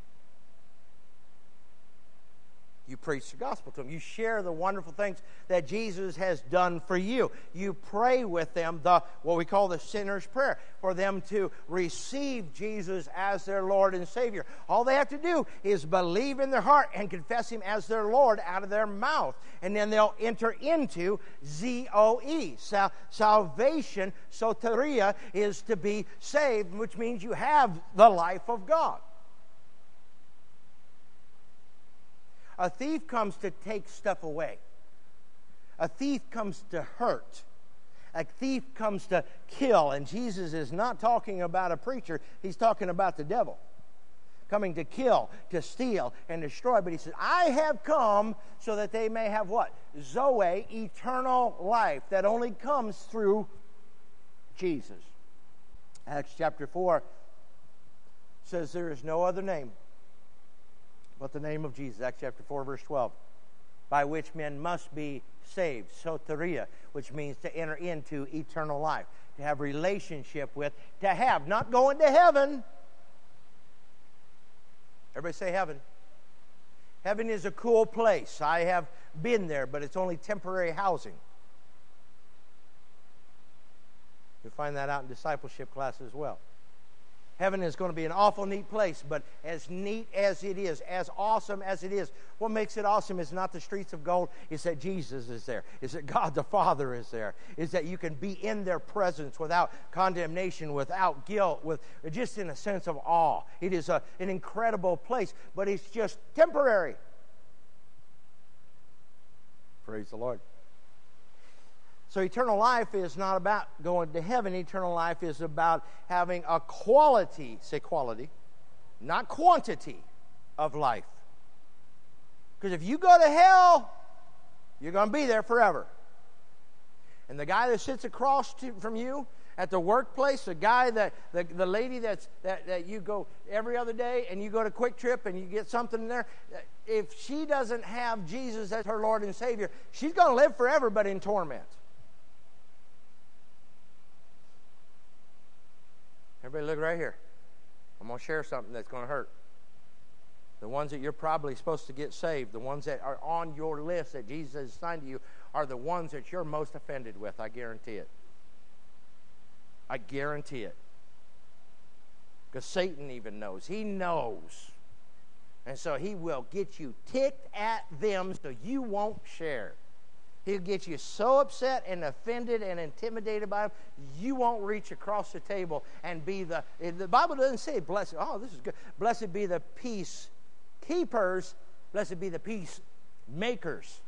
You preach the gospel to them. You share the wonderful things that Jesus has done for you. You pray with them the what we call the sinner's prayer, for them to receive Jesus as their Lord and Savior. All they have to do is believe in their heart and confess Him as their Lord out of their mouth. And then they'll enter into Z O E. Sal- salvation, soteria, is to be saved, which means you have the life of God. A thief comes to take stuff away. A thief comes to hurt. A thief comes to kill. And Jesus is not talking about a preacher. He's talking about the devil. Coming to kill, to steal, and destroy. But He says, I have come so that they may have what? Zoe, eternal life, that only comes through Jesus. Acts chapter four says there is no other name but the name of Jesus. Acts chapter four, verse twelve. By which men must be saved. Soteria, which means to enter into eternal life. To have relationship with. To have. Not going to heaven. Everybody say heaven. Heaven is a cool place. I have been there, but it's only temporary housing. You'll find that out in discipleship class as well. Heaven is going to be an awful neat place, but as neat as it is, as awesome as it is, what makes it awesome is not the streets of gold. It's that Jesus is there. It's that God the Father is there. It's that you can be in their presence without condemnation, without guilt, with just in a sense of awe. It is a, an incredible place, but it's just temporary. Praise the Lord. So eternal life is not about going to heaven. Eternal life is about having a quality, say quality, not quantity of life. Because if you go to hell, you're going to be there forever. And the guy that sits across to, from you at the workplace, the guy that, the, the lady that's, that, that you go every other day and you go to Quick Trip and you get something in there, if she doesn't have Jesus as her Lord and Savior, she's going to live forever but in torment. Everybody look right here. I'm going to share something that's going to hurt. the ones that you're probably supposed to get saved, the ones that are on your list that Jesus has assigned to you, are the ones that you're most offended with. I guarantee it. I guarantee it. Because Satan even knows. He knows. And so he will get you ticked at them so you won't share. He'll get you so upset and offended and intimidated by them, you won't reach across the table and be the... The Bible doesn't say, blessed, oh, this is good. Blessed be the peace keepers. Blessed be the peace makers.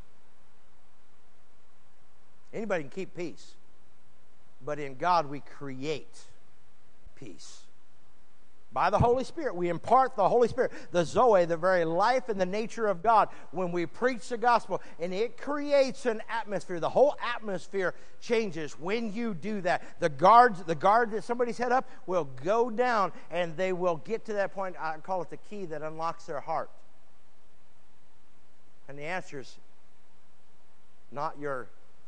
Anybody can keep peace. But in God we create peace. By the Holy Spirit. We impart the Holy Spirit, the Zoe, the very life and the nature of God, when we preach the gospel. And it creates an atmosphere. The whole atmosphere changes when you do that. The guards, the guard that somebody set up will go down, and they will get to that point. I call it the key that unlocks their heart. And the answer is not your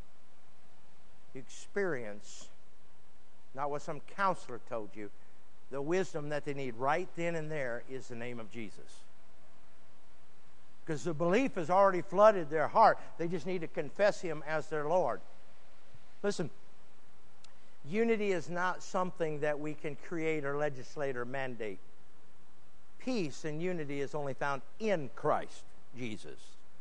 experience, not what some counselor told you. The wisdom that they need right then and there is the name of Jesus. Because the belief has already flooded their heart. They just need to confess Him as their Lord. Listen, unity is not something that we can create or legislate or mandate. Peace and unity is only found in Christ Jesus.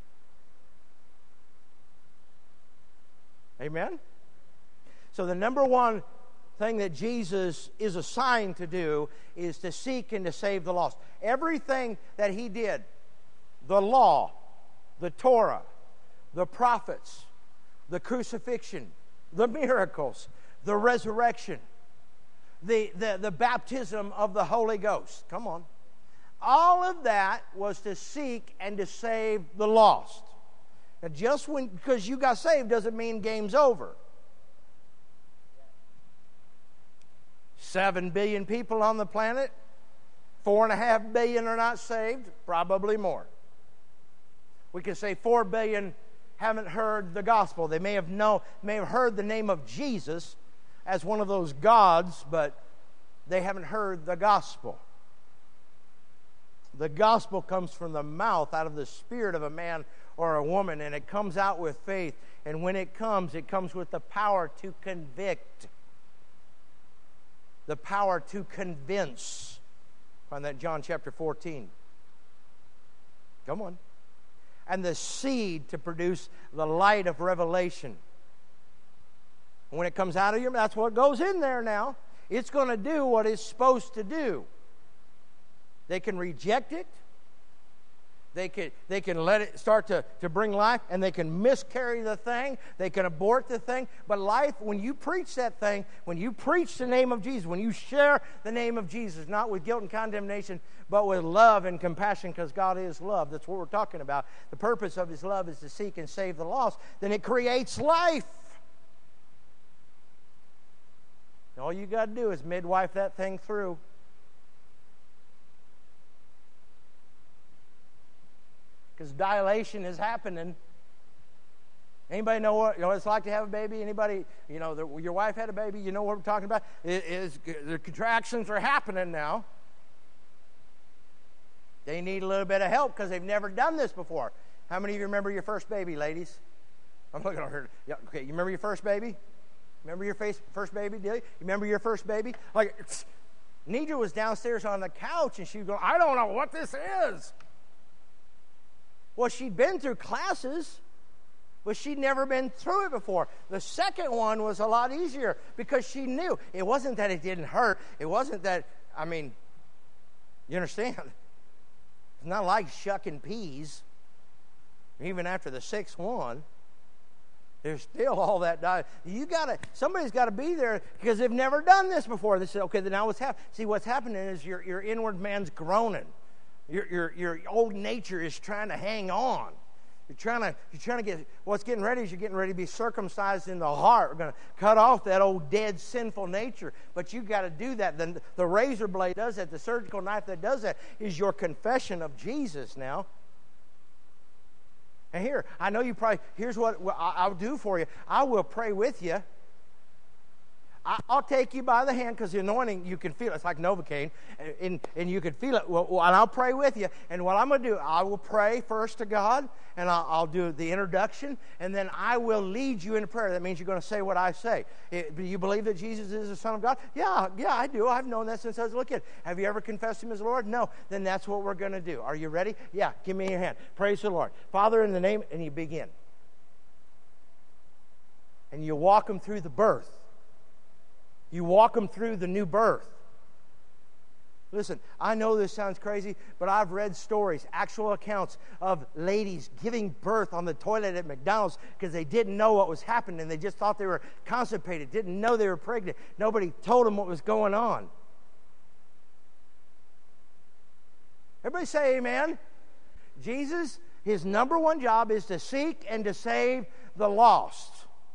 Amen? So the number one thing that Jesus is assigned to do is to seek and to save the lost. Everything that He did, the law, the Torah, the prophets, the crucifixion, the miracles, the resurrection, the, the, the baptism of the Holy Ghost. Come on. All of that was to seek and to save the lost. Now, just when, because you got saved doesn't mean game's over. Seven billion people on the planet, four and a half billion are not saved, probably more. We can say four billion haven't heard the gospel. They may have know, may have heard the name of Jesus as one of those gods, but they haven't heard the gospel. The gospel comes from the mouth, out of the spirit of a man or a woman, and it comes out with faith. And when it comes, it comes with the power to convict. The power to convince. Find that in John chapter fourteen. Come on. And the seed to produce the light of revelation. And when it comes out of your mouth, that's what goes in there now. It's going to do what it's supposed to do. They can reject it. They can, they can let it start to, to bring life, and they can miscarry the thing. They can abort the thing. But life, when you preach that thing, when you preach the name of Jesus, when you share the name of Jesus, not with guilt and condemnation, but with love and compassion, because God is love. That's what we're talking about. The purpose of His love is to seek and save the lost. Then it creates life. All you got to do is midwife that thing through. Because dilation is happening. Anybody know what, you know what it's like to have a baby? Anybody, you know, the, your wife had a baby, you know what we're talking about? It is, the contractions are happening now. They need a little bit of help because they've never done this before. How many of you remember your first baby, ladies? I'm looking at her. Yeah, okay, you remember your first baby? Remember your face, first baby, did you? You remember your first baby? Like, Nidra was downstairs on the couch, and she was going, I don't know what this is. Well, she'd been through classes, but she'd never been through it before. The second one was a lot easier because she knew. It wasn't that it didn't hurt. It wasn't that, I mean, you understand? It's not like shucking peas. Even after the sixth one, there's still all that diet. You gotta, somebody's got to be there because they've never done this before. They say, okay, then now what's happening? See, what's happening is your, your inward man's groaning. Your, your, your old nature is trying to hang on. You're trying to, you're trying to get, what's getting ready is you're getting ready to be circumcised in the heart. We're going to cut off that old dead sinful nature. But you got to do that. The, the razor blade does that. The surgical knife that does that is your confession of Jesus now. And here, I know you probably, here's what I'll do for you. I will pray with you. I, I'll take you by the hand, because the anointing, you can feel it. It's like Novocaine, and, and, and you can feel it. Well, well, and I'll pray with you. And what I'm going to do, I will pray first to God, and I'll, I'll do the introduction, and then I will lead you in prayer. That means you're going to say what I say. It, do you believe that Jesus is the Son of God? Yeah, yeah, I do. I've known that since I was a little kid. Have you ever confessed Him as Lord? No. Then that's what we're going to do. Are you ready? Yeah, give me your hand. Praise the Lord. Father, in the name, and you begin. And you walk them through the birth. You walk them through the new birth. Listen, I know this sounds crazy, but I've read stories, actual accounts of ladies giving birth on the toilet at McDonald's because they didn't know what was happening. They just thought they were constipated, didn't know they were pregnant. Nobody told them what was going on. Everybody say amen. Jesus, His number one job is to seek and to save the lost.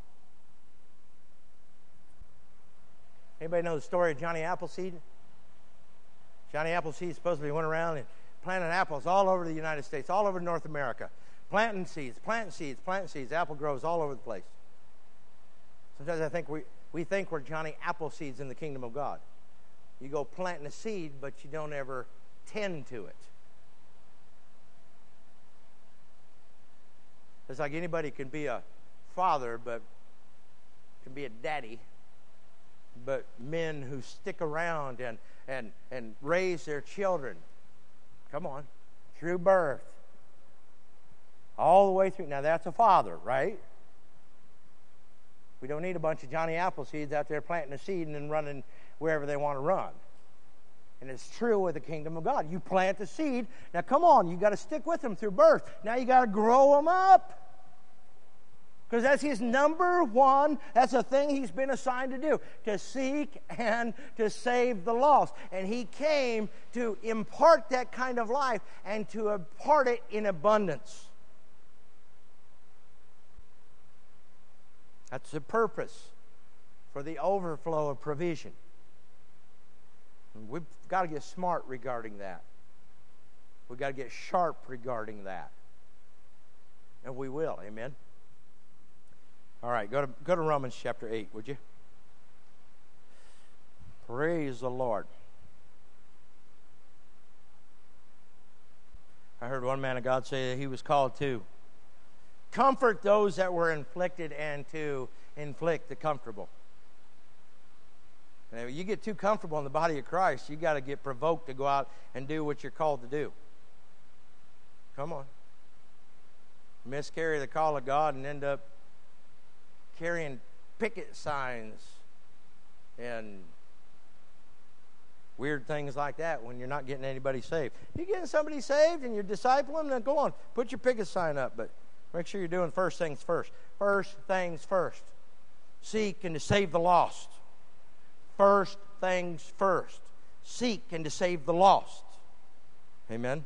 Anybody know the story of Johnny Appleseed? Johnny Appleseed supposedly went around and planted apples all over the United States, all over North America. Planting seeds, planting seeds, planting seeds. Apple grows all over the place. Sometimes I think we, we think we're Johnny Appleseeds in the kingdom of God. You go planting a seed, but you don't ever tend to it. It's like anybody can be a father, but can be a daddy. But men who stick around and, and, and raise their children, come on, through birth, all the way through. Now, that's a father, right? We don't need a bunch of Johnny Appleseeds out there planting a seed and then running wherever they want to run. And it's true with the kingdom of God. You plant the seed. Now, come on, you got to stick with them through birth. Now, you got to grow them up. Because that's His number one, that's a thing He's been assigned to do, to seek and to save the lost. And He came to impart that kind of life and to impart it in abundance. That's the purpose for the overflow of provision. And we've got to get smart regarding that. We've got to get sharp regarding that. And we will, amen? All right, go to go to Romans chapter eight, would you? Praise the Lord. I heard one man of God say that he was called to comfort those that were inflicted and to inflict the comfortable. And if you get too comfortable in the body of Christ, you got to get provoked to go out and do what you're called to do. Come on. Miscarry the call of God and end up carrying picket signs and weird things like that when you're not getting anybody saved. You're getting somebody saved and you're discipling, then go on, put your picket sign up, but make sure you're doing first things first. First things first. Seek and to save the lost. First things first. Seek and to save the lost. Amen.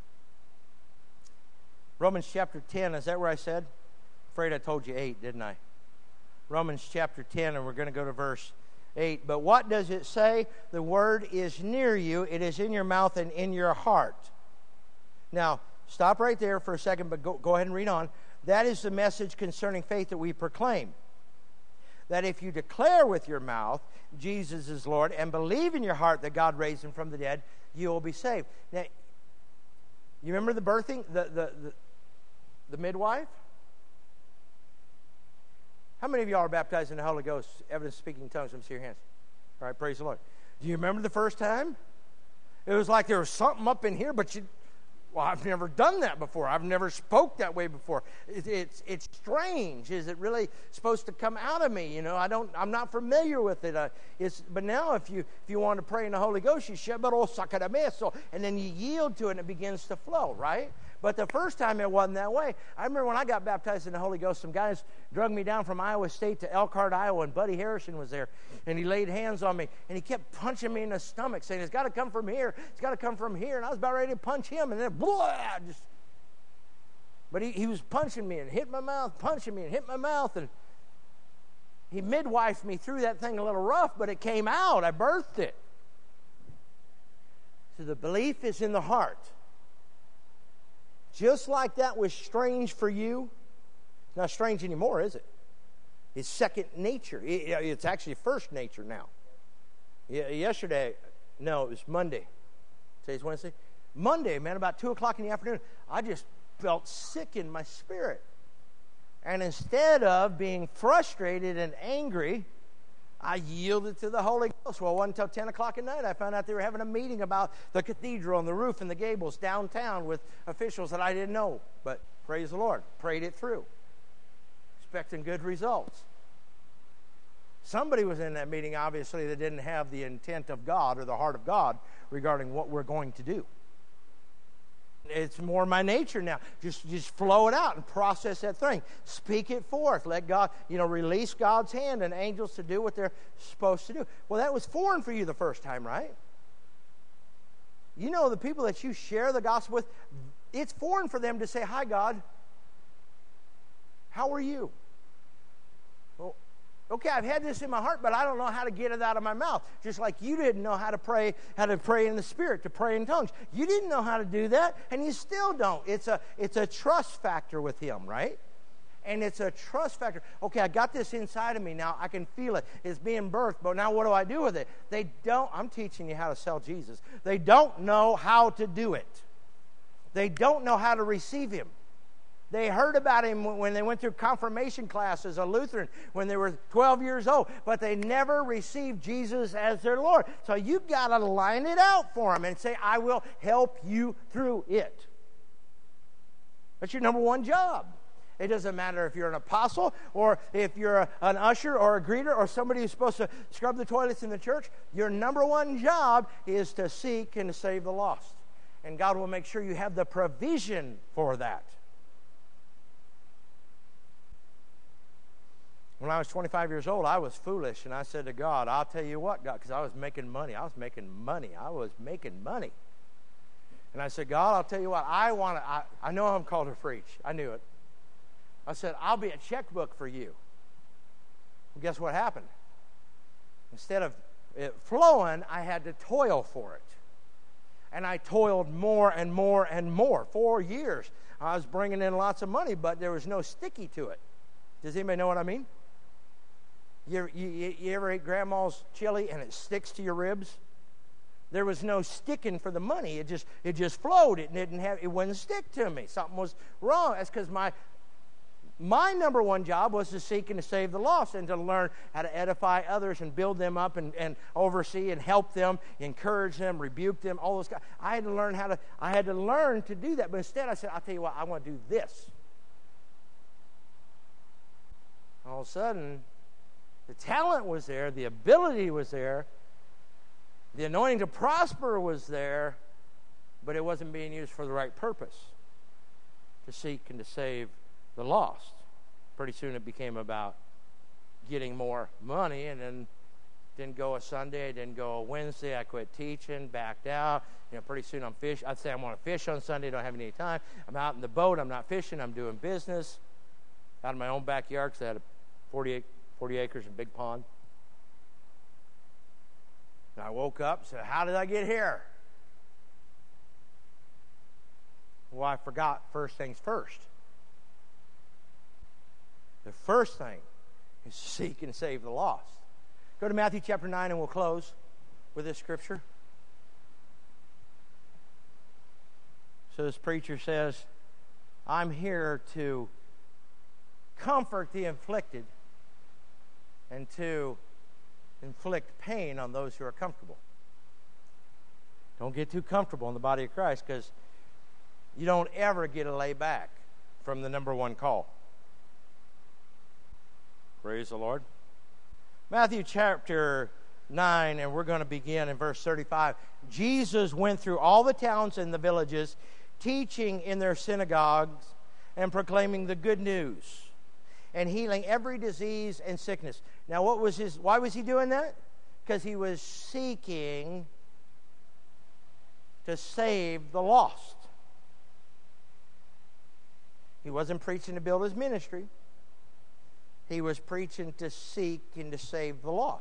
Romans chapter ten, is that where I said? Afraid I told you eight, didn't I? Romans chapter ten, and we're going to go to verse eight. But what does it say? The word is near you. It is in your mouth and in your heart. Now, stop right there for a second, but go, go ahead and read on. That is the message concerning faith that we proclaim. That if you declare with your mouth Jesus is Lord and believe in your heart that God raised Him from the dead, you will be saved. Now, you remember the birthing, the, the, the, the midwife? How many of y'all are baptized in the Holy Ghost, evidence of speaking in tongues? Let me see your hands. All right, praise the Lord. Do you remember the first time? It was like there was something up in here, but you, well, I've never done that before. I've never spoke that way before. It, it's it's strange. Is it really supposed to come out of me? You know, I don't. I'm not familiar with it. Uh, it's but now, if you if you want to pray in the Holy Ghost, you shebaro sakadameso, and then you yield to it, and it begins to flow, right? But the first time it wasn't that way. I remember when I got baptized in the Holy Ghost, some guys drug me down from Iowa State to Elkhart, Iowa, and Buddy Harrison was there. And he laid hands on me, and he kept punching me in the stomach, saying, it's got to come from here. It's got to come from here. And I was about ready to punch him, and then, blah, just... But he, he was punching me and hit my mouth, punching me and hit my mouth, and he midwifed me through that thing a little rough, but it came out. I birthed it. So the belief is in the heart. Just like that was strange for you, it's not strange anymore, is it? It's second nature. It's actually first nature now. Yesterday, no, it was Monday. Today's Wednesday. Monday, man, about two o'clock in the afternoon, I just felt sick in my spirit. And instead of being frustrated and angry, I yielded to the Holy Ghost. Well, it wasn't until ten o'clock at night I found out they were having a meeting about the cathedral and the roof and the gables downtown with officials that I didn't know. But praise the Lord, prayed it through, expecting good results. Somebody was in that meeting, obviously, that didn't have the intent of God or the heart of God regarding what we're going to do. It's more my nature now. Just just flow it out and process that thing. Speak it forth. Let God, you know, release God's hand and angels to do what they're supposed to do. Well, that was foreign for you the first time, right? You know, the people that you share the gospel with, it's foreign for them to say, "Hi, God. How are you?" Well, okay, I've had this in my heart, but I don't know how to get it out of my mouth. Just like you didn't know how to pray, how to pray in the Spirit, to pray in tongues. You didn't know how to do that, and you still don't. It's a it's a trust factor with Him, right? And it's a trust factor. Okay, I got this inside of me now. I can feel it. It's being birthed, but now what do I do with it? They don't. I'm teaching you how to sell Jesus. They don't know how to do it. They don't know how to receive Him. They heard about Him when they went through confirmation classes, a Lutheran, when they were twelve years old, but they never received Jesus as their Lord. So you've got to line it out for them and say, "I will help you through it." That's your number one job. It doesn't matter if you're an apostle or if you're a, an usher or a greeter or somebody who's supposed to scrub the toilets in the church. Your number one job is to seek and to save the lost. And God will make sure you have the provision for that. When I was twenty-five years old, I was foolish, and I said to God, "I'll tell you what, God," because I was making money. I was making money. I was making money. And I said, "God, I'll tell you what, I want to, I, I know I'm called to preach." I knew it. I said, "I'll be a checkbook for you." Well, guess what happened? Instead of it flowing, I had to toil for it. And I toiled more and more and more. Four years, I was bringing in lots of money, but there was no sticky to it. Does anybody know what I mean? You, you, you ever ate grandma's chili and it sticks to your ribs? There was no sticking for the money. It just it just flowed. It didn't have. It wouldn't stick to me. Something was wrong. That's because my my number one job was to seek and to save the lost and to learn how to edify others and build them up and, and oversee and help them, encourage them, rebuke them. All those guys. I had to learn how to. I had to learn to do that. But instead, I said, "I'll tell you what. I want to do this." All of a sudden, the talent was there, the ability was there, the anointing to prosper was there, but it wasn't being used for the right purpose, to seek and to save the lost. Pretty soon it became about getting more money, and then didn't go a Sunday, didn't go a Wednesday, I quit teaching, backed out. You know, pretty soon I'm fish. I'd say I want to fish on Sunday, don't have any time. I'm out in the boat, I'm not fishing, I'm doing business. Out in my own backyard, because I had a forty, forty acres and big pond. And I woke up and said, "How did I get here?" Well, I forgot first things first. The first thing is seek and save the lost. Go to Matthew chapter nine and we'll close with this scripture. So this preacher says, "I'm here to comfort the afflicted and to inflict pain on those who are comfortable." Don't get too comfortable in the body of Christ, because you don't ever get a lay back from the number one call. Praise the Lord. Matthew chapter nine, and we're going to begin in verse thirty-five. Jesus went through all the towns and the villages, teaching in their synagogues and proclaiming the good news and healing every disease and sickness. Now, what was his? Why was he doing that? Because he was seeking to save the lost. He wasn't preaching to build his ministry. He was preaching to seek and to save the lost.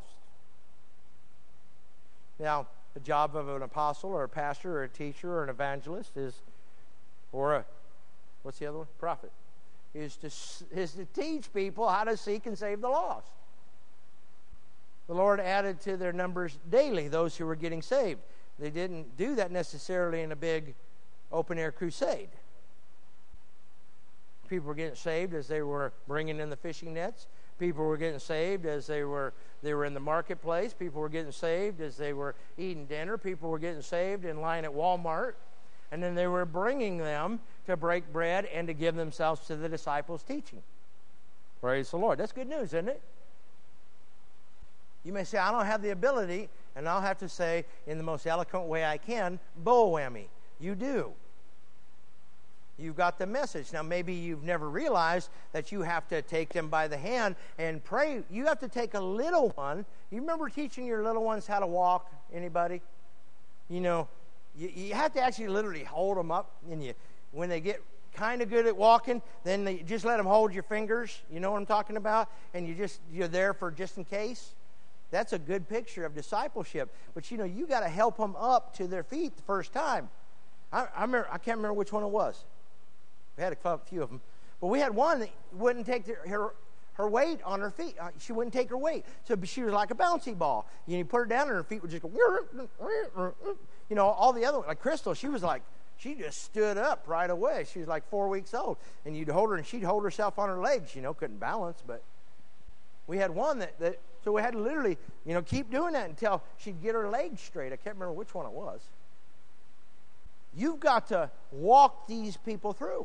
Now, the job of an apostle or a pastor or a teacher or an evangelist is, or a, what's the other one? Prophet. is to, is to teach people how to seek and save the lost. The Lord added to their numbers daily those who were getting saved. They didn't do that necessarily in a big open-air crusade. People were getting saved as they were bringing in the fishing nets. People were getting saved as they were they were in the marketplace. People were getting saved as they were eating dinner. People were getting saved in line at Walmart. And then they were bringing them to break bread and to give themselves to the disciples' teaching. Praise the Lord. That's good news, isn't it? You may say, I don't have the ability, and I'll have to say in the most eloquent way I can, bull whammy. You do. You've got the message. Now, maybe you've never realized that you have to take them by the hand and pray. You have to take a little one. You remember teaching your little ones how to walk? Anybody? You know, you, you have to actually literally hold them up. And you, when they get kind of good at walking, then they, just let them hold your fingers. You know what I'm talking about? And you just, you're there for just in case. That's a good picture of discipleship. But, you know, you got to help them up to their feet the first time. I, I remember, I can't remember which one it was. We had a few of them. But we had one that wouldn't take the, her her weight on her feet. Uh, she wouldn't take her weight. So she was like a bouncy ball. You know, you put her down and her feet would just go, you know, all the other ones. Like Crystal, she was like, she just stood up right away. She was like four weeks old. And you'd hold her and she'd hold herself on her legs, you know, couldn't balance. But we had one that, that so we had to literally, you know, keep doing that until she'd get her legs straight. I can't remember which one it was. You've got to walk these people through.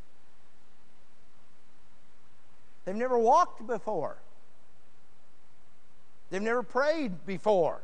They've never walked before. They've never prayed before.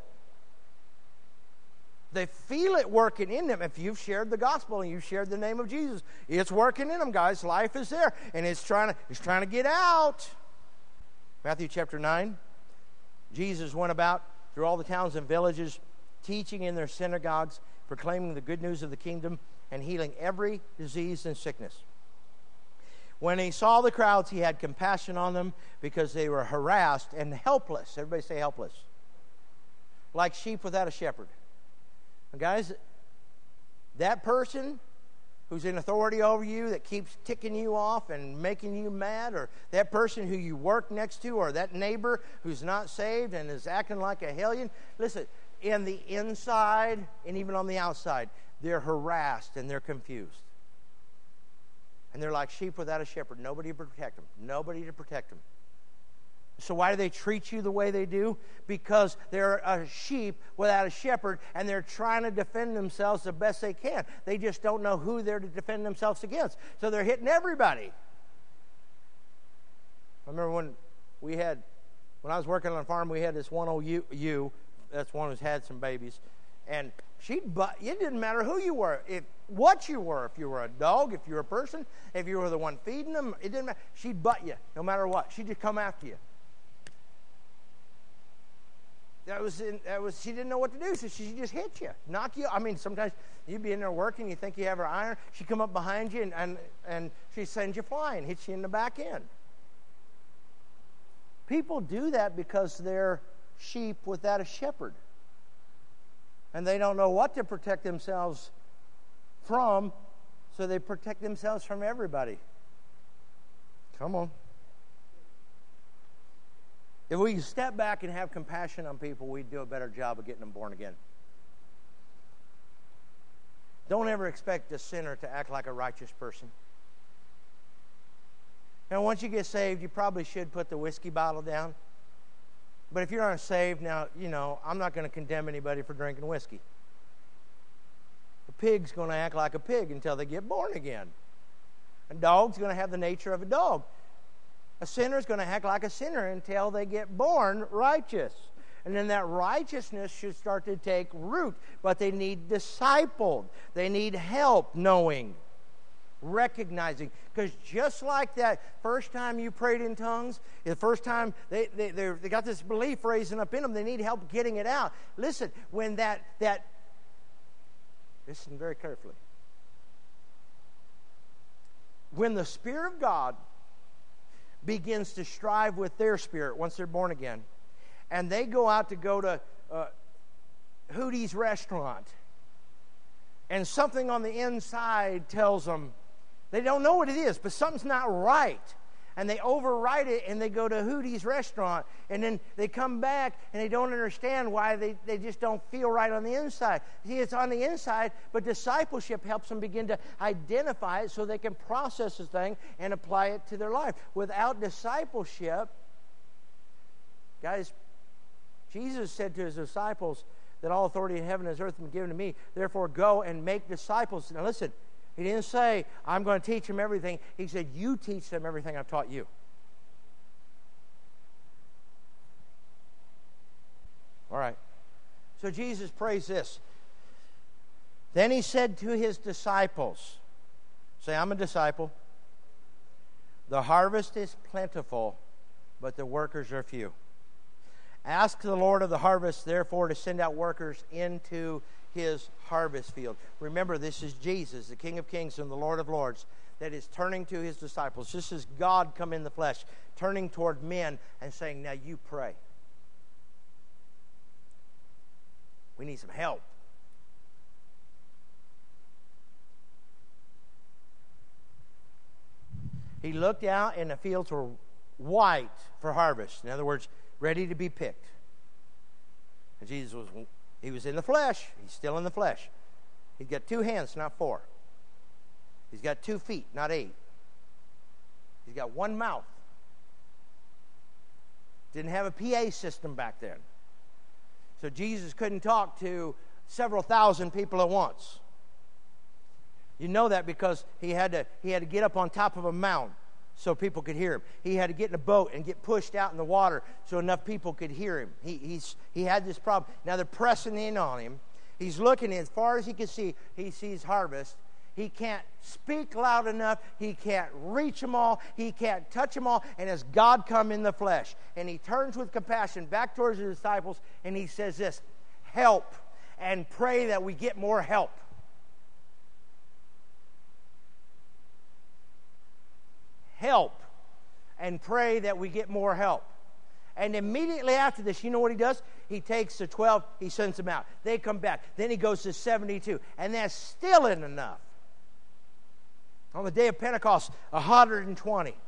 They feel it working in them. If you've shared the gospel and you've shared the name of Jesus, it's working in them, guys. Life is there, and it's trying to, it's trying to get out. Matthew chapter nine, Jesus went about through all the towns and villages, teaching in their synagogues, proclaiming the good news of the kingdom, and healing every disease and sickness. When he saw the crowds, he had compassion on them because they were harassed and helpless. Everybody say helpless. Like sheep without a shepherd. And guys, that person who's in authority over you that keeps ticking you off and making you mad, or that person who you work next to, or that neighbor who's not saved and is acting like a hellion, listen, in the inside and even on the outside, they're harassed and they're confused. And they're like sheep without a shepherd. Nobody to protect them. Nobody to protect them. So why do they treat you the way they do? Because they're a sheep without a shepherd, and they're trying to defend themselves the best they can. They just don't know who they're to defend themselves against. So they're hitting everybody. I remember when we had, when I was working on a farm, we had this one old ewe. That's one who's had some babies. And she'd butt, it didn't matter who you were, if what you were, if you were a dog, if you were a person, if you were the one feeding them, it didn't matter. She'd butt you no matter what. She'd just come after you. That was, in, that was, she didn't know what to do, so she just hit you, knock you. I mean, sometimes you'd be in there working, you think you have her iron, she'd come up behind you and, and, and she'd send you flying, hit you in the back end. People do that because they're sheep without a shepherd. And they don't know what to protect themselves from, so they protect themselves from everybody. Come on. If we step back and have compassion on people, we'd do a better job of getting them born again. Don't ever expect a sinner to act like a righteous person. Now, once you get saved, you probably should put the whiskey bottle down. But if you're unsaved, now, you know, I'm not going to condemn anybody for drinking whiskey. A pig's going to act like a pig until they get born again. A dog's going to have the nature of a dog. A sinner's going to act like a sinner until they get born righteous. And then that righteousness should start to take root. But they need discipled. They need help knowing, recognizing. Because just like that first time you prayed in tongues, the first time they, they, they got this belief raising up in them, they need help getting it out. Listen, when that, that, listen very carefully. When the Spirit of God begins to strive with their spirit once they're born again, and they go out to go to uh, Hootie's restaurant, and something on the inside tells them, They don't know what it is, but something's not right. And they override it, and they go to Hootie's restaurant, and then they come back, and they don't understand why they, they just don't feel right on the inside. See, it's on the inside, but discipleship helps them begin to identify it so they can process the thing and apply it to their life. Without discipleship, guys, Jesus said to his disciples that all authority in heaven and earth has been given to me. Therefore, go and make disciples. Now listen, he didn't say, I'm going to teach them everything. He said, you teach them everything I've taught you. All right. So Jesus prays this. Then he said to his disciples, say, I'm a disciple. The harvest is plentiful, but the workers are few. Ask the Lord of the harvest, therefore, to send out workers into his harvest field. Remember, this is Jesus, the King of Kings and the Lord of Lords, that is turning to his disciples. This is God come in the flesh, turning toward men and saying, now you pray. We need some help. He looked out and the fields were white for harvest. In other words, ready to be picked. And Jesus was, he was in the flesh. He's still in the flesh. He's got two hands, not four. He's got two feet, not eight. He's got one mouth. Didn't have a P A system back then. So Jesus couldn't talk to several thousand people at once. You know that because he had to, he had to get up on top of a mound so people could hear him. He had to get in a boat and get pushed out in the water so enough people could hear him. He, he's, he had this problem. Now they're pressing in on him. He's looking as far as he can see. He sees harvest. He can't speak loud enough. He can't reach them all. He can't touch them all. And as God come in the flesh, and he turns with compassion back towards his disciples, and he says this, help, and pray that we get more help. Help, and pray that we get more help. And immediately after this, you know what he does? He takes the twelve, he sends them out. They come back. Then he goes to seventy-two. And that's still isn't enough. On the day of Pentecost, one hundred twenty.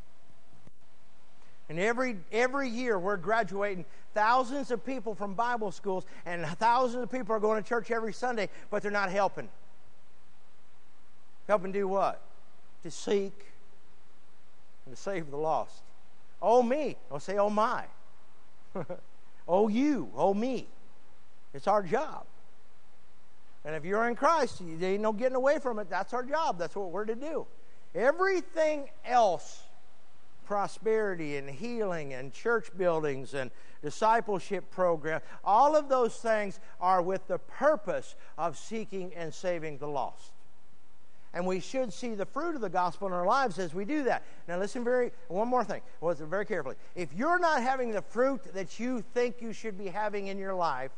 And every, every year we're graduating thousands of people from Bible schools, and thousands of people are going to church every Sunday, but they're not helping. Helping do what? To seek and to save the lost. Oh, me. I'll say, oh, my. Oh, you. Oh, me. It's our job. And if you're in Christ, there ain't no getting away from it. That's our job. That's what we're to do. Everything else, prosperity and healing and church buildings and discipleship program, all of those things are with the purpose of seeking and saving the lost. And we should see the fruit of the gospel in our lives as we do that. Now listen very, one more thing. Listen very carefully. If you're not having the fruit that you think you should be having in your life,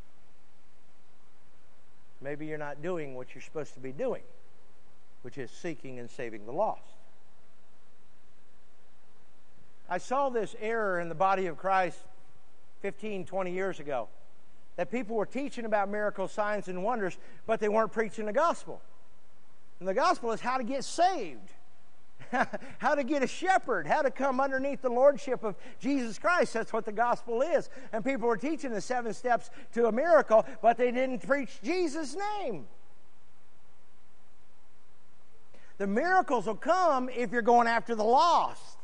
maybe you're not doing what you're supposed to be doing, which is seeking and saving the lost. I saw this error in the body of Christ fifteen, twenty years ago, that people were teaching about miracles, signs, and wonders, but they weren't preaching the gospel. And the gospel is how to get saved, how to get a shepherd, how to come underneath the lordship of Jesus Christ. That's what the gospel is. And people were teaching the seven steps to a miracle, but they didn't preach Jesus' name. The miracles will come if you're going after the lost.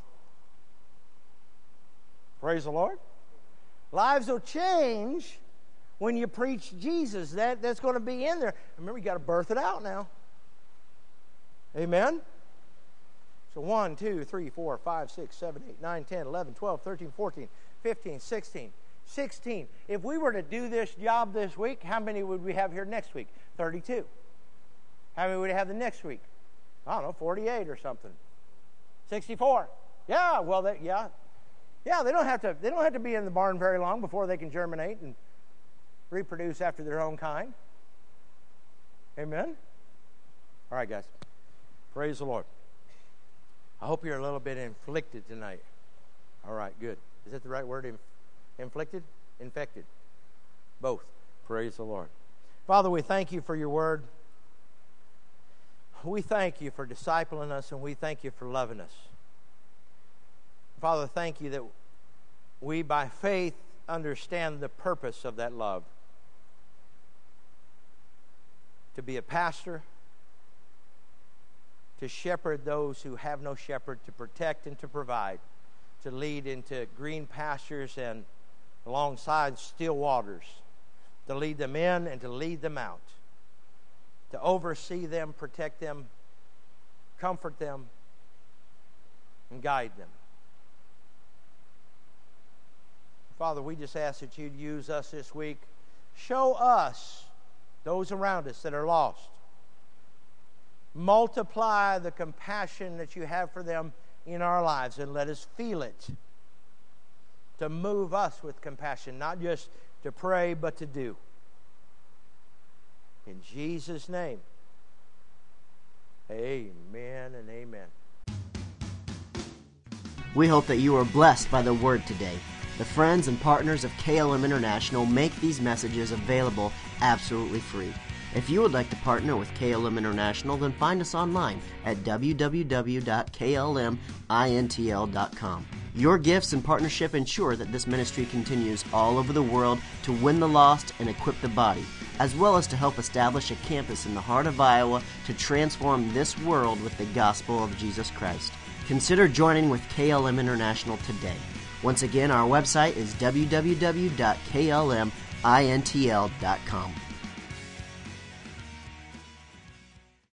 Praise the Lord. Lives will change when you preach Jesus. That, that's going to be in there. Remember, you got to birth it out now. Amen? So one, two, three, four, five, six, seven, eight, nine, ten, eleven, twelve, thirteen, fourteen, fifteen, sixteen. sixteen. If we were to do this job this week, how many would we have here next week? thirty-two. How many would we have the next week? I don't know, forty-eight or something. sixty-four. Yeah, well, they, yeah. Yeah, they don't have to they don't have to be in the barn very long before they can germinate and reproduce after their own kind. Amen? All right, guys. Praise the Lord. I hope you're a little bit inflicted tonight. All right, good. Is that the right word? Inf- inflicted? Infected? Both. Praise the Lord. Father, we thank you for your word. we thank you for discipling us, and we thank you for loving us. Father, thank you that we, by faith, understand the purpose of that love. To be a pastor, to shepherd those who have no shepherd, to protect and to provide, to lead into green pastures and alongside still waters, to lead them in and to lead them out, to oversee them, protect them, comfort them, and guide them. Father, we just ask that you'd use us this week. Show us those around us that are lost. Multiply the compassion that you have for them in our lives, and let us feel it to move us with compassion, not just to pray, but to do. In Jesus' name, amen and amen. We hope that you are blessed by the Word today. The friends and partners of K L M International make these messages available absolutely free. If you would like to partner with K L M International, then find us online at w w w dot k l m intl dot com. Your gifts and partnership ensure that this ministry continues all over the world to win the lost and equip the body, as well as to help establish a campus in the heart of Iowa to transform this world with the gospel of Jesus Christ. Consider joining with K L M International today. Once again, our website is w w w dot k l m intl dot com.